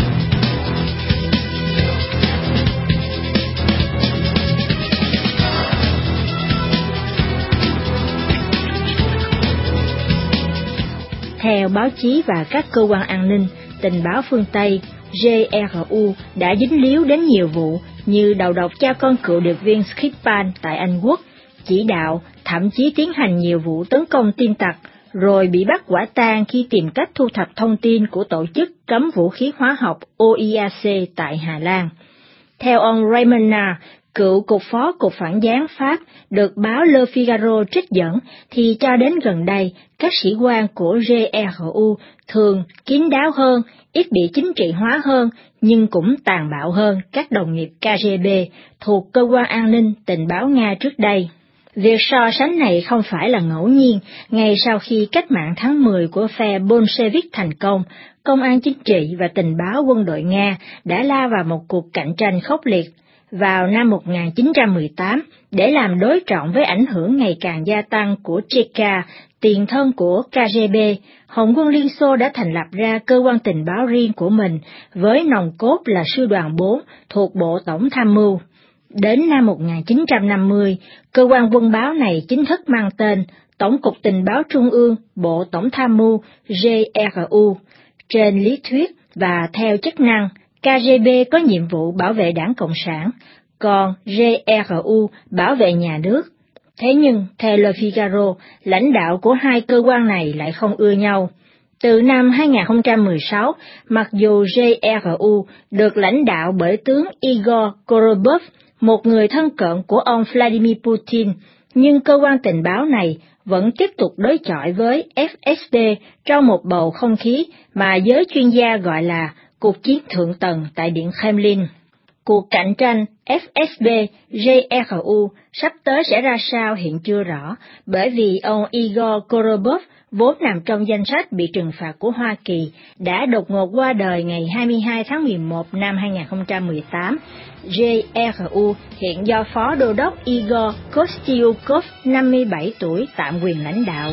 Theo báo chí và các cơ quan an ninh, tình báo phương Tây, GRU đã dính líu đến nhiều vụ như đầu độc cha con cựu điệp viên Skripal tại Anh Quốc, chỉ đạo, thậm chí tiến hành nhiều vụ tấn công tin tặc, rồi bị bắt quả tang khi tìm cách thu thập thông tin của tổ chức cấm vũ khí hóa học OIAC tại Hà Lan. Theo ông Raymond Nair, Cựu cục phó cục phản gián Pháp được báo Le Figaro trích dẫn thì cho đến gần đây, các sĩ quan của GRU thường kín đáo hơn, ít bị chính trị hóa hơn, nhưng cũng tàn bạo hơn các đồng nghiệp KGB thuộc cơ quan an ninh tình báo Nga trước đây. Việc so sánh này không phải là ngẫu nhiên. Ngay sau khi cách mạng tháng 10 của phe Bolshevik thành công, công an chính trị và tình báo quân đội Nga đã lao vào một cuộc cạnh tranh khốc liệt. Vào năm 1918, để làm đối trọng với ảnh hưởng ngày càng gia tăng của Cheka, tiền thân của KGB, Hồng quân Liên Xô đã thành lập ra cơ quan tình báo riêng của mình, với nòng cốt là Sư đoàn 4 thuộc Bộ Tổng Tham mưu. Đến năm 1950, cơ quan quân báo này chính thức mang tên Tổng cục Tình báo Trung ương Bộ Tổng Tham mưu GRU. Trên lý thuyết và theo chức năng, KGB có nhiệm vụ bảo vệ Đảng Cộng sản, còn GRU bảo vệ nhà nước. Thế nhưng, theo Le Figaro, lãnh đạo của hai cơ quan này lại không ưa nhau. Từ năm 2016, mặc dù GRU được lãnh đạo bởi tướng Igor Korobov, một người thân cận của ông Vladimir Putin, nhưng cơ quan tình báo này vẫn tiếp tục đối chọi với FSB trong một bầu không khí mà giới chuyên gia gọi là cuộc chiến thượng tầng tại Điện Kremlin. Cuộc cạnh tranh FSB-GRU sắp tới sẽ ra sao hiện chưa rõ, bởi vì ông Igor Korobov, vốn nằm trong danh sách bị trừng phạt của Hoa Kỳ, đã đột ngột qua đời ngày 22 tháng 11 năm 2018. GRU hiện do Phó Đô đốc Igor Kostyukov, 57 tuổi, tạm quyền lãnh đạo.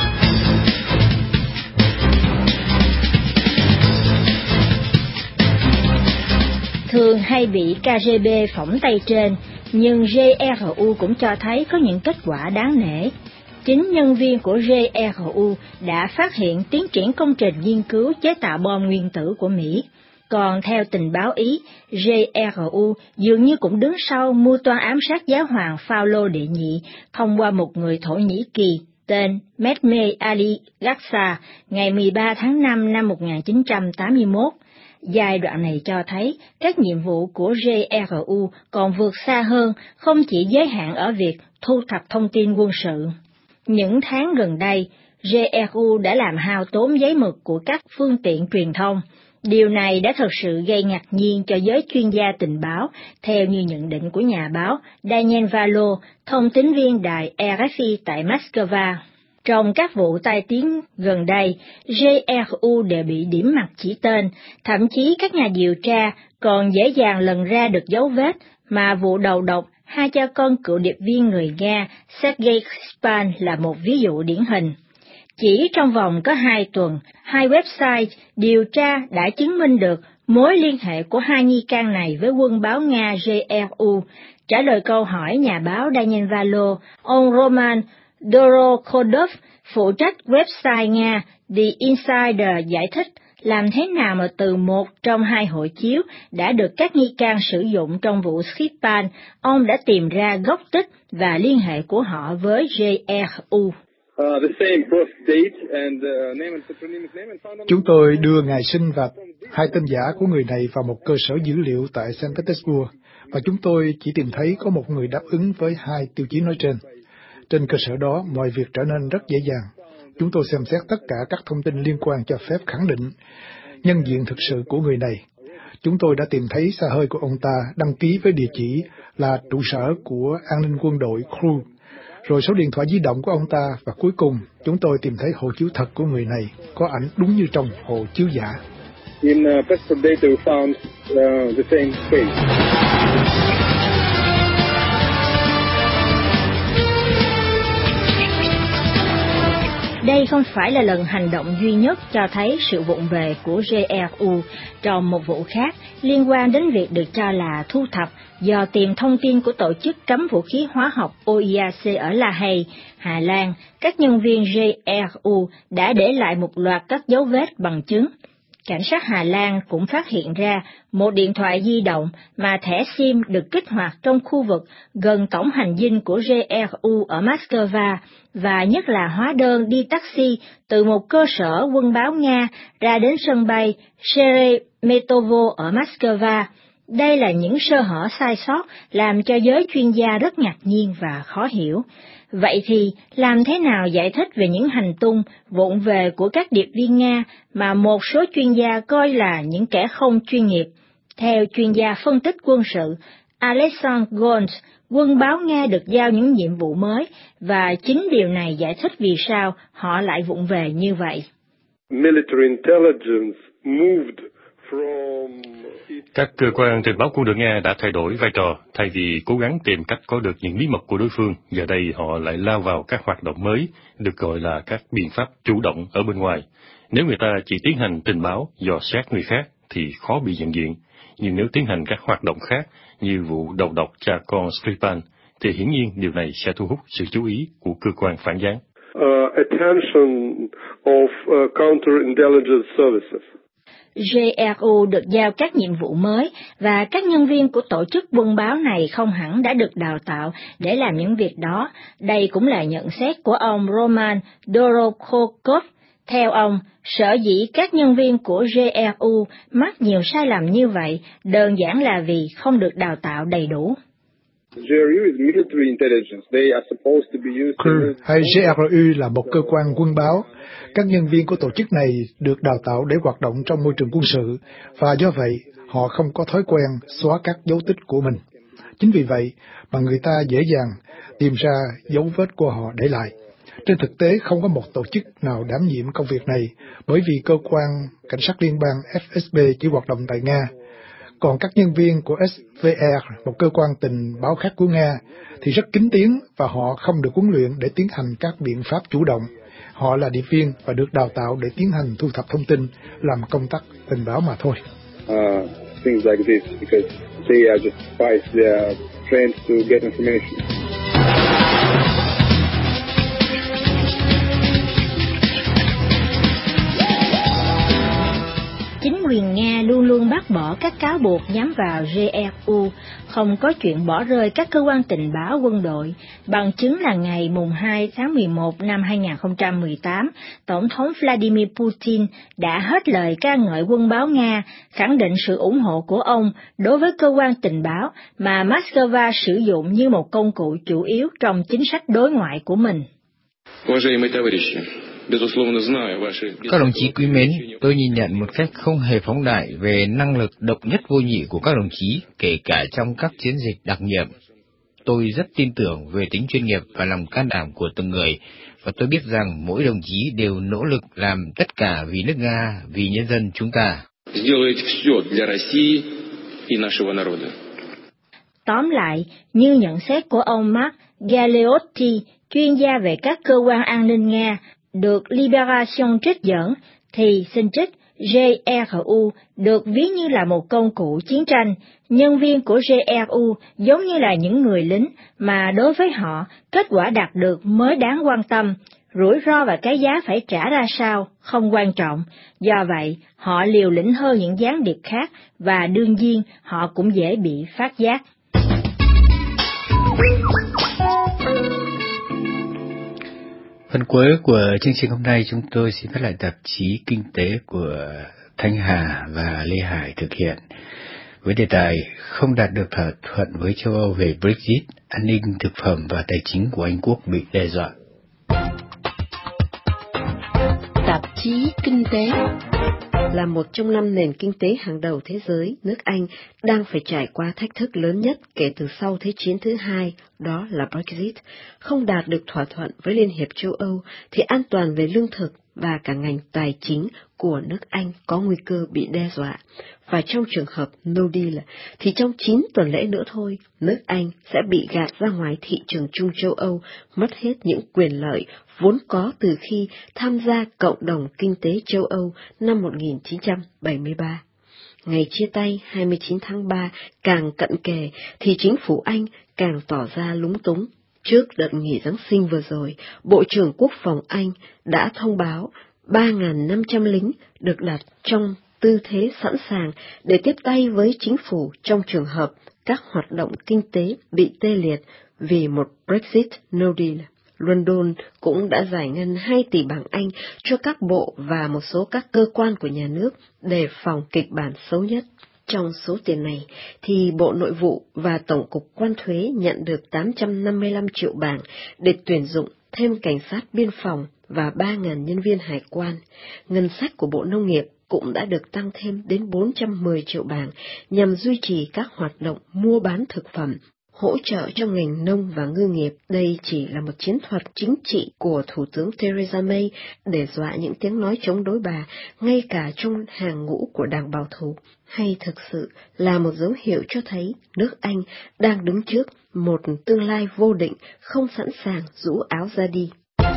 Thường hay bị KGB phỏng tay trên, nhưng GRU cũng cho thấy có những kết quả đáng nể. Chính nhân viên của GRU đã phát hiện tiến triển công trình nghiên cứu chế tạo bom nguyên tử của Mỹ. Còn theo tình báo Ý, GRU dường như cũng đứng sau mưu toan ám sát giáo hoàng Phaolô đệ nhị thông qua một người Thổ Nhĩ Kỳ tên Mehmet Ali Gaksa ngày 13 tháng 5 năm 1981. Giai đoạn này cho thấy các nhiệm vụ của GRU còn vượt xa hơn, không chỉ giới hạn ở việc thu thập thông tin quân sự. Những tháng gần đây, GRU đã làm hao tốn giấy mực của các phương tiện truyền thông. Điều này đã thực sự gây ngạc nhiên cho giới chuyên gia tình báo, theo như nhận định của nhà báo Daniel Valo, thông tín viên đài RFI tại Moscow. Trong các vụ tai tiếng gần đây, GRU đều bị điểm mặt chỉ tên, thậm chí các nhà điều tra còn dễ dàng lần ra được dấu vết, mà vụ đầu độc hai cha con cựu điệp viên người Nga Sergei Skripal là một ví dụ điển hình. Chỉ trong vòng có 2 tuần, hai website điều tra đã chứng minh được mối liên hệ của hai nghi can này với quân báo Nga GRU. Trả lời câu hỏi nhà báo Daniel Valo, ông Roman Dorokhodov, phụ trách website Nga The Insider giải thích làm thế nào mà từ một trong hai hộ chiếu đã được các nghi can sử dụng trong vụ Skripal, ông đã tìm ra gốc tích và liên hệ của họ với GRU. Chúng tôi đưa ngày sinh và hai tên giả của người này vào một cơ sở dữ liệu tại Saint Petersburg, và chúng tôi chỉ tìm thấy có một người đáp ứng với hai tiêu chí nói trên. Trên cơ sở đó, mọi việc trở nên rất dễ dàng. Chúng tôi xem xét tất cả các thông tin liên quan cho phép khẳng định nhân diện thực sự của người này. Chúng tôi đã tìm thấy xe hơi của ông ta đăng ký với địa chỉ là trụ sở của an ninh quân đội Kru, rồi số điện thoại di động của ông ta, và cuối cùng chúng tôi tìm thấy hộ chiếu thật của người này, có ảnh đúng như trong hộ chiếu giả. In passport data we found the same face. Đây không phải là lần hành động duy nhất cho thấy sự vụng về của GRU. Trong một vụ khác, liên quan đến việc được cho là thu thập dò tìm thông tin của tổ chức cấm vũ khí hóa học OIAC ở La Hay, Hà Lan, các nhân viên GRU đã để lại một loạt các dấu vết bằng chứng. Cảnh sát Hà Lan cũng phát hiện ra một điện thoại di động mà thẻ SIM được kích hoạt trong khu vực gần tổng hành dinh của GRU ở Moscow, và nhất là hóa đơn đi taxi từ một cơ sở quân báo Nga ra đến sân bay Sheremetyevo ở Moscow. Đây là những sơ hở sai sót làm cho giới chuyên gia rất ngạc nhiên và khó hiểu. Vậy thì, làm thế nào giải thích về những hành tung vụng về của các điệp viên Nga mà một số chuyên gia coi là những kẻ không chuyên nghiệp? Theo chuyên gia phân tích quân sự Alexander Gons, quân báo Nga được giao những nhiệm vụ mới, và chính điều này giải thích vì sao họ lại vụng về như vậy. Các cơ quan tình báo quân đội Nga đã thay đổi vai trò, thay vì cố gắng tìm cách có được những bí mật của đối phương, giờ đây họ lại lao vào các hoạt động mới, được gọi là các biện pháp chủ động ở bên ngoài. Nếu người ta chỉ tiến hành tình báo, dò xét người khác, thì khó bị nhận diện. Nhưng nếu tiến hành các hoạt động khác, như vụ đầu độc cha con Skripal, thì hiển nhiên điều này sẽ thu hút sự chú ý của cơ quan phản gián. Attention of counterintelligence services. GRU được giao các nhiệm vụ mới, và các nhân viên của tổ chức quân báo này không hẳn đã được đào tạo để làm những việc đó. Đây cũng là nhận xét của ông Roman Dorokhokov. Theo ông, sở dĩ các nhân viên của GRU mắc nhiều sai lầm như vậy đơn giản là vì không được đào tạo đầy đủ. CRU hay GRU là một cơ quan quân báo. Các nhân viên của tổ chức này được đào tạo để hoạt động trong môi trường quân sự, và do vậy họ không có thói quen xóa các dấu tích của mình. Chính vì vậy mà người ta dễ dàng tìm ra dấu vết của họ để lại. Trên thực tế, không có một tổ chức nào đảm nhiệm công việc này, bởi vì cơ quan cảnh sát liên bang FSB chỉ hoạt động tại Nga. Còn các nhân viên của SVR, một cơ quan tình báo khác của Nga, thì rất kín tiếng và họ không được huấn luyện để tiến hành các biện pháp chủ động. Họ là điệp viên và được đào tạo để tiến hành thu thập thông tin, làm công tác tình báo mà thôi. Things like this, because they are just spies, they are trained to get information. Chính quyền Nga luôn luôn bác bỏ các cáo buộc nhắm vào GRU, không có chuyện bỏ rơi các cơ quan tình báo quân đội. Bằng chứng là ngày mùng 2 tháng 11 năm 2018, Tổng thống Vladimir Putin đã hết lời ca ngợi quân báo Nga, khẳng định sự ủng hộ của ông đối với cơ quan tình báo mà Moscow sử dụng như một công cụ chủ yếu trong chính sách đối ngoại của mình. Các đồng chí quý mến, tôi nhìn nhận một cách không hề phóng đại về năng lực độc nhất vô nhị của các đồng chí, kể cả trong các chiến dịch đặc nhiệm. Tôi rất tin tưởng về tính chuyên nghiệp và lòng can đảm của từng người, và tôi biết rằng mỗi đồng chí đều nỗ lực làm tất cả vì nước Nga, vì nhân dân chúng ta. Tóm lại, như nhận xét của ông Mark Galeotti, chuyên gia về các cơ quan an ninh Nga, được Liberation trích dẫn, thì xin trích GRU được ví như là một công cụ chiến tranh. Nhân viên của GRU giống như là những người lính mà đối với họ, kết quả đạt được mới đáng quan tâm. Rủi ro và cái giá phải trả ra sao không quan trọng. Do vậy, họ liều lĩnh hơn những gián điệp khác, và đương nhiên họ cũng dễ bị phát giác. Phần cuối của chương trình hôm nay, chúng tôi xin phát lại tạp chí Kinh tế của Thanh Hà và Lê Hải thực hiện với đề tài không đạt được thỏa thuận với châu Âu về Brexit, an ninh thực phẩm và tài chính của Anh Quốc bị đe dọa. Tạp chí Kinh tế. Là một trong 5 nền kinh tế hàng đầu thế giới, nước Anh đang phải trải qua thách thức lớn nhất kể từ sau Thế chiến thứ hai, đó là Brexit. Không đạt được thỏa thuận với Liên hiệp châu Âu thì an toàn về lương thực và cả ngành tài chính của nước Anh có nguy cơ bị đe dọa. Và trong trường hợp no deal thì trong 9 tuần lễ nữa thôi, nước Anh sẽ bị gạt ra ngoài thị trường chung châu Âu, mất hết những quyền lợi vốn có từ khi tham gia Cộng đồng Kinh tế châu Âu năm 1973. Ngày chia tay 29 tháng 3 càng cận kề thì chính phủ Anh càng tỏ ra lúng túng. Trước đợt nghỉ Giáng sinh vừa rồi, Bộ trưởng Quốc phòng Anh đã thông báo 3.500 lính được đặt trong tư thế sẵn sàng để tiếp tay với chính phủ trong trường hợp các hoạt động kinh tế bị tê liệt vì một Brexit no deal. London cũng đã giải ngân 2 tỷ bảng Anh cho các bộ và một số các cơ quan của nhà nước đề phòng kịch bản xấu nhất. Trong số tiền này, thì Bộ Nội vụ và Tổng cục Quan thuế nhận được 855 triệu bảng để tuyển dụng thêm cảnh sát biên phòng và 3.000 nhân viên hải quan. Ngân sách của Bộ Nông nghiệp cũng đã được tăng thêm đến 410 triệu bảng nhằm duy trì các hoạt động mua bán thực phẩm, hỗ trợ cho ngành nông và ngư nghiệp. Đây chỉ là một chiến thuật chính trị của Thủ tướng Theresa May để dọa những tiếng nói chống đối bà, ngay cả trong hàng ngũ của đảng bảo thủ, hay thực sự là một dấu hiệu cho thấy nước Anh đang đứng trước một tương lai vô định, không sẵn sàng rũ áo ra đi.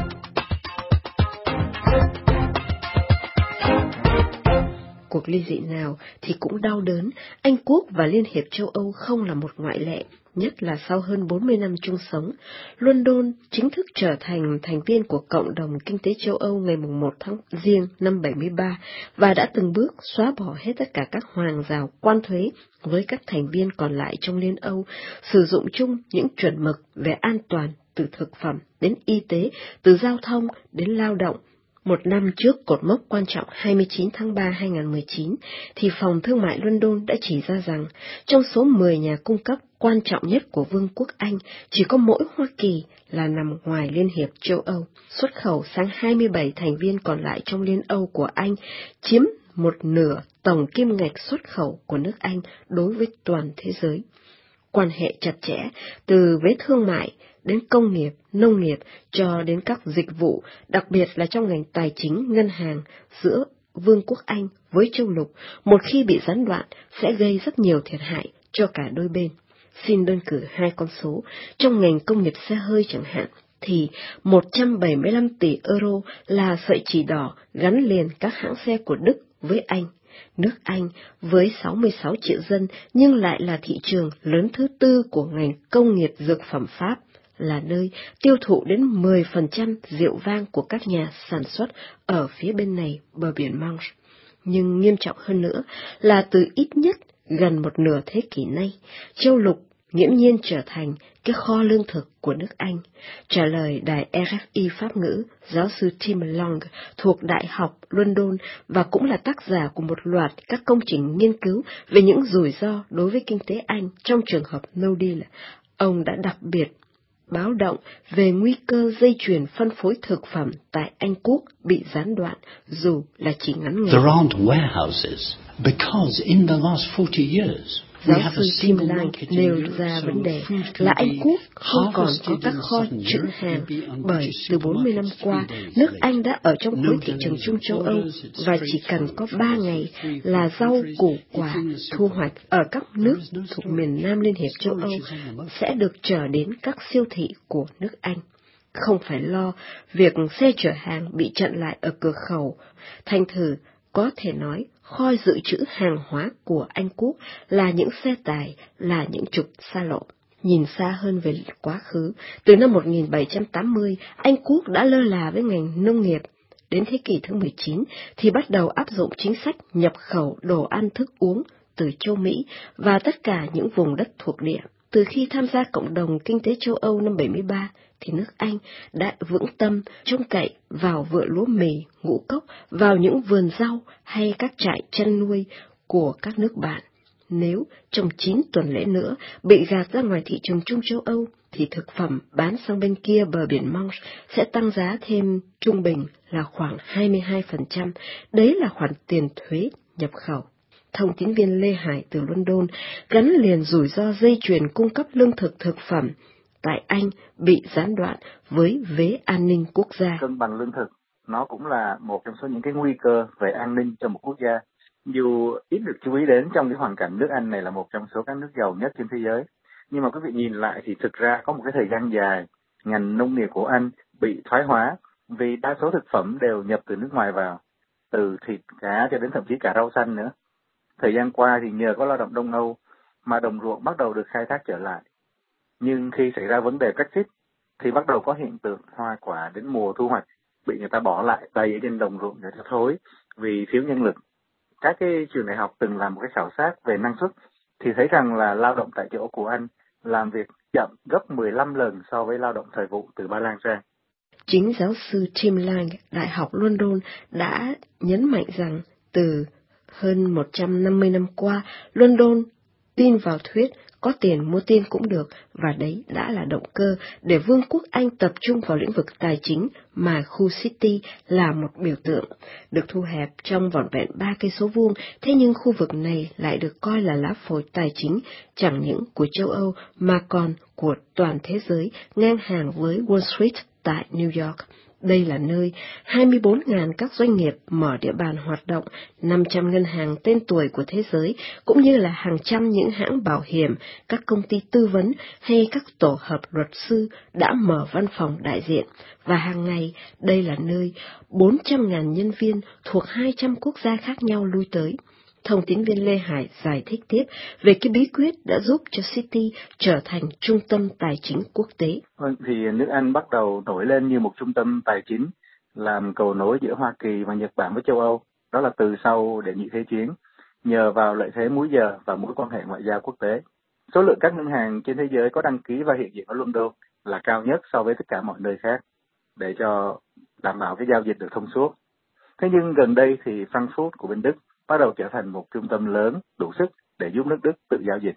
Cuộc ly dị nào thì cũng đau đớn, Anh Quốc và Liên hiệp châu Âu không là một ngoại lệ, nhất là sau hơn 40 năm chung sống. London chính thức trở thành thành viên của Cộng đồng Kinh tế châu Âu ngày 1 tháng Giêng năm 73 và đã từng bước xóa bỏ hết tất cả các hàng rào quan thuế với các thành viên còn lại trong Liên Âu, sử dụng chung những chuẩn mực về an toàn từ thực phẩm đến y tế, từ giao thông đến lao động. Một năm trước cột mốc quan trọng 29 tháng 3 2019, thì Phòng Thương mại London đã chỉ ra rằng, trong số 10 nhà cung cấp quan trọng nhất của Vương quốc Anh, chỉ có mỗi Hoa Kỳ là nằm ngoài Liên hiệp châu Âu. Xuất khẩu sang 27 thành viên còn lại trong Liên Âu của Anh chiếm một nửa tổng kim ngạch xuất khẩu của nước Anh đối với toàn thế giới. Quan hệ chặt chẽ từ với thương mại đến công nghiệp, nông nghiệp cho đến các dịch vụ, đặc biệt là trong ngành tài chính, ngân hàng giữa Vương quốc Anh với châu lục, một khi bị gián đoạn sẽ gây rất nhiều thiệt hại cho cả đôi bên. Xin đơn cử hai con số, trong ngành công nghiệp xe hơi chẳng hạn, thì 175 tỷ euro là sợi chỉ đỏ gắn liền các hãng xe của Đức với Anh. Nước Anh với 66 triệu dân nhưng lại là thị trường lớn thứ tư của ngành công nghiệp dược phẩm Pháp, là nơi tiêu thụ đến 10% rượu vang của các nhà sản xuất ở phía bên này bờ biển Manche. Nhưng nghiêm trọng hơn nữa là từ ít nhất gần một nửa thế kỷ nay, châu lục nghiễm nhiên trở thành cái kho lương thực của nước Anh. Trả lời đài RFI Pháp ngữ, giáo sư Tim Long thuộc Đại học London và cũng là tác giả của một loạt các công trình nghiên cứu về những rủi ro đối với kinh tế Anh trong trường hợp no deal. Ông đã đặc biệt báo động về nguy cơ dây chuyền phân phối thực phẩm tại Anh Quốc bị gián đoạn dù là chỉ ngắn ngày. There aren't warehouses because in the last 40 years Giáo sư Tim Lang nêu ra vấn đề là Anh Quốc không còn có các kho trữ hàng, bởi từ 40 năm qua, nước Anh đã ở trong khối thị trường chung châu Âu và chỉ cần có 3 ngày là rau củ quả thu hoạch ở các nước thuộc miền Nam Liên hiệp châu Âu sẽ được chở đến các siêu thị của nước Anh. Không phải lo việc xe chở hàng bị chặn lại ở cửa khẩu. Thành thử, có thể nói, kho dự trữ hàng hóa của Anh Quốc là những xe tải, là những trục xa lộ. Nhìn xa hơn về quá khứ, từ năm 1780, Anh Quốc đã lơ là với ngành nông nghiệp. Đến thế kỷ thứ 19 thì bắt đầu áp dụng chính sách nhập khẩu đồ ăn thức uống từ châu Mỹ và tất cả những vùng đất thuộc địa. Từ khi tham gia Cộng đồng Kinh tế châu Âu năm 73, thì nước Anh đã vững tâm trông cậy vào vựa lúa mì, ngũ cốc, vào những vườn rau hay các trại chăn nuôi của các nước bạn. Nếu trong 9 tuần lễ nữa bị gạt ra ngoài thị trường chung châu Âu, thì thực phẩm bán sang bên kia bờ biển Manche sẽ tăng giá thêm trung bình là khoảng 22%. Đấy là khoản tiền thuế nhập khẩu. Thông tín viên Lê Hải từ London gắn liền rủi ro dây chuyền cung cấp lương thực thực phẩm tại Anh bị gián đoạn với vế an ninh quốc gia. Cân bằng lương thực, nó cũng là một trong số những cái nguy cơ về an ninh cho một quốc gia. Dù ít được chú ý đến trong cái hoàn cảnh nước Anh này là một trong số các nước giàu nhất trên thế giới, nhưng mà quý vị nhìn lại thì thực ra có một cái thời gian dài, ngành nông nghiệp của Anh bị thoái hóa vì đa số thực phẩm đều nhập từ nước ngoài vào, từ thịt cá cho đến thậm chí cả rau xanh nữa. Thời gian qua thì nhờ có lao động Đông Âu mà đồng ruộng bắt đầu được khai thác trở lại. Nhưng khi xảy ra vấn đề Brexit thì bắt đầu có hiện tượng hoa quả đến mùa thu hoạch bị người ta bỏ lại đầy ở trên đồng ruộng để thối vì thiếu nhân lực. Các cái trường đại học từng làm một cái khảo sát về năng suất thì thấy rằng là lao động tại chỗ của Anh làm việc chậm gấp 15 lần so với lao động thời vụ từ Ba Lan sang. Chính giáo sư Tim Lang, Đại học London đã nhấn mạnh rằng từ Hơn 150 năm qua, London tin vào thuyết có tiền mua tiên cũng được, và đấy đã là động cơ để Vương quốc Anh tập trung vào lĩnh vực tài chính mà khu City là một biểu tượng. Được thu hẹp trong vỏn vẹn 3 cây số vuông, thế nhưng khu vực này lại được coi là lá phổi tài chính chẳng những của châu Âu mà còn của toàn thế giới, ngang hàng với Wall Street tại New York. Đây là nơi 24.000 các doanh nghiệp mở địa bàn hoạt động, 500 ngân hàng tên tuổi của thế giới, cũng như là hàng trăm những hãng bảo hiểm, các công ty tư vấn hay các tổ hợp luật sư đã mở văn phòng đại diện. Và hàng ngày, đây là nơi 400.000 nhân viên thuộc 200 quốc gia khác nhau lui tới. Thông tín viên Lê Hải giải thích tiếp về cái bí quyết đã giúp cho City trở thành trung tâm tài chính quốc tế. Vâng, thì nước Anh bắt đầu nổi lên như một trung tâm tài chính, làm cầu nối giữa Hoa Kỳ và Nhật Bản với châu Âu. Đó là từ sau Đệ nhị Thế chiến, nhờ vào lợi thế múi giờ và mối quan hệ ngoại giao quốc tế. Số lượng các ngân hàng trên thế giới có đăng ký và hiện diện ở London là cao nhất so với tất cả mọi nơi khác, để cho đảm bảo cái giao dịch được thông suốt. Thế nhưng gần đây thì Frankfurt của bên Đức bắt đầu trở thành một trung tâm lớn đủ sức để giúp nước Đức tự giao dịch.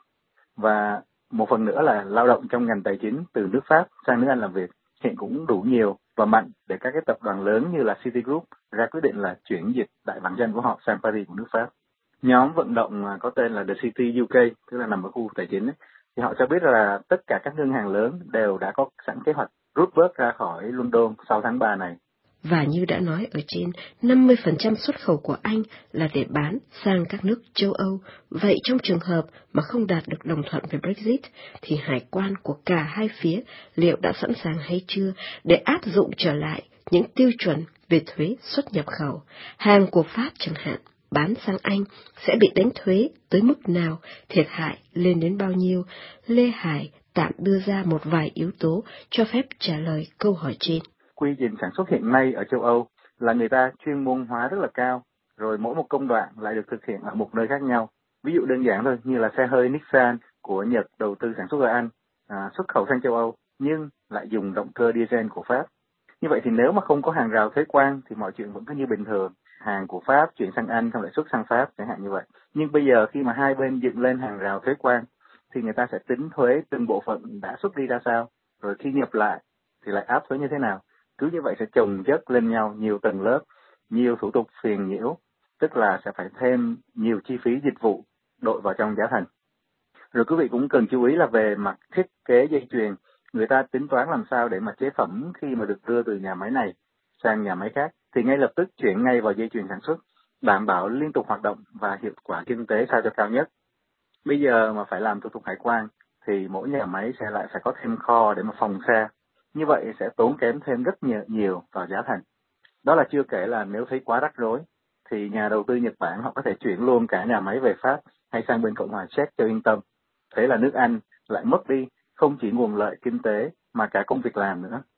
Và một phần nữa là lao động trong ngành tài chính từ nước Pháp sang nước Anh làm việc hiện cũng đủ nhiều và mạnh để các cái tập đoàn lớn như là Citigroup ra quyết định là chuyển dịch đại bản doanh của họ sang Paris của nước Pháp. Nhóm vận động có tên là The City UK, tức là nằm ở khu tài chính ấy, thì họ cho biết là tất cả các ngân hàng lớn đều đã có sẵn kế hoạch rút bớt ra khỏi London sau tháng 3 này. Và như đã nói ở trên, 50% xuất khẩu của Anh là để bán sang các nước châu Âu. Vậy trong trường hợp mà không đạt được đồng thuận về Brexit, thì hải quan của cả hai phía liệu đã sẵn sàng hay chưa để áp dụng trở lại những tiêu chuẩn về thuế xuất nhập khẩu? Hàng của Pháp chẳng hạn, bán sang Anh sẽ bị đánh thuế tới mức nào, thiệt hại lên đến bao nhiêu? Lê Hải tạm đưa ra một vài yếu tố cho phép trả lời câu hỏi trên. Quy trình sản xuất hiện nay ở châu Âu là người ta chuyên môn hóa rất là cao, rồi mỗi một công đoạn lại được thực hiện ở một nơi khác nhau. Ví dụ đơn giản thôi, như là xe hơi Nissan của Nhật đầu tư sản xuất ở Anh, xuất khẩu sang châu Âu, nhưng lại dùng động cơ diesel của Pháp. Như vậy thì nếu mà không có hàng rào thuế quan thì mọi chuyện vẫn cứ như bình thường. Hàng của Pháp chuyển sang Anh xong lại xuất sang Pháp, chẳng hạn như vậy. Nhưng bây giờ khi mà hai bên dựng lên hàng rào thuế quan, thì người ta sẽ tính thuế từng bộ phận đã xuất đi ra sao, rồi khi nhập lại thì lại áp thuế như thế nào. Cứ như vậy sẽ chồng chất lên nhau nhiều tầng lớp, nhiều thủ tục phiền nhiễu, tức là sẽ phải thêm nhiều chi phí dịch vụ đội vào trong giá thành. Rồi quý vị cũng cần chú ý là về mặt thiết kế dây chuyền, người ta tính toán làm sao để mà chế phẩm khi mà được đưa từ nhà máy này sang nhà máy khác thì ngay lập tức chuyển ngay vào dây chuyền sản xuất, đảm bảo liên tục hoạt động và hiệu quả kinh tế sao cho cao nhất. Bây giờ mà phải làm thủ tục hải quan thì mỗi nhà máy sẽ lại phải có thêm kho để mà phòng xe. Như vậy sẽ tốn kém thêm rất nhiều vào giá thành. Đó là chưa kể là nếu thấy quá rắc rối, thì nhà đầu tư Nhật Bản họ có thể chuyển luôn cả nhà máy về Pháp hay sang bên Cộng hòa Séc cho yên tâm. Thế là nước Anh lại mất đi không chỉ nguồn lợi kinh tế mà cả công việc làm nữa.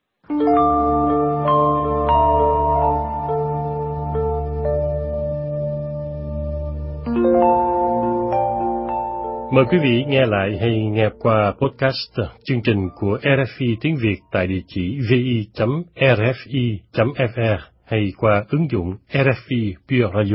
Mời quý vị nghe lại hay nghe qua podcast chương trình của RFI tiếng Việt tại địa chỉ vi.rfi.fr hay qua ứng dụng RFI Pure Radio.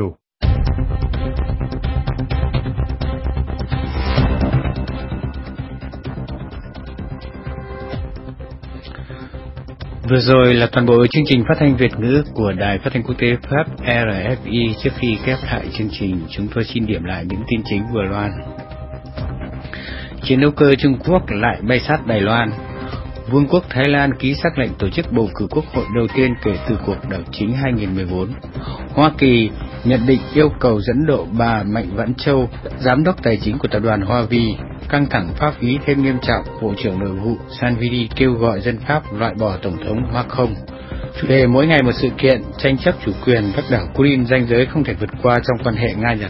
Vừa rồi là toàn bộ chương trình phát thanh Việt ngữ của Đài Phát thanh Quốc tế Pháp RFI. Trước khi khép lại chương trình, chúng tôi xin điểm lại những tin chính vừa loan. Chiến đấu cơ Trung Quốc lại bay sát Đài Loan. Vương quốc Thái Lan ký sắc lệnh tổ chức bầu cử quốc hội đầu tiên kể từ cuộc đảo chính 2014. Hoa Kỳ nhận định yêu cầu dẫn độ bà Mạnh Vãn Châu, giám đốc tài chính của tập đoàn Hoa Vi. Căng thẳng pháp lý thêm nghiêm trọng, Bộ trưởng Nội vụ Salvini kêu gọi dân Pháp loại bỏ Tổng thống Macron. Chủ đề mỗi ngày một sự kiện, tranh chấp chủ quyền các đảo Kuril, ranh giới không thể vượt qua trong quan hệ Nga-Nhật.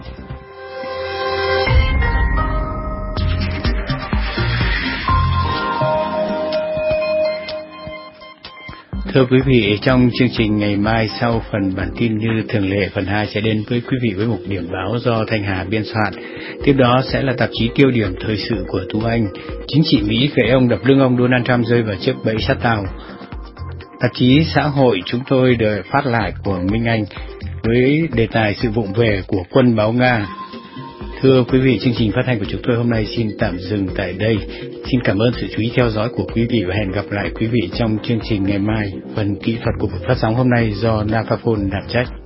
Thưa quý vị, trong chương trình ngày mai sau phần bản tin như thường lệ, phần 2 sẽ đến với quý vị với một điểm báo do Thanh Hà biên soạn. Tiếp đó sẽ là tạp chí tiêu điểm thời sự của Tú Anh. Chính trị Mỹ gậy ông đập lưng ông Donald Trump rơi vào chiếc bẫy sát tàu. Tạp chí xã hội chúng tôi được phát lại của Minh Anh. với đề tài sự vụng về của quân báo Nga. Thưa quý vị, chương trình phát thanh của chúng tôi hôm nay xin tạm dừng tại đây. Xin cảm ơn sự chú ý theo dõi của quý vị và hẹn gặp lại quý vị trong chương trình ngày mai. Phần kỹ thuật của buổi phát sóng hôm nay do Nafafon đảm trách.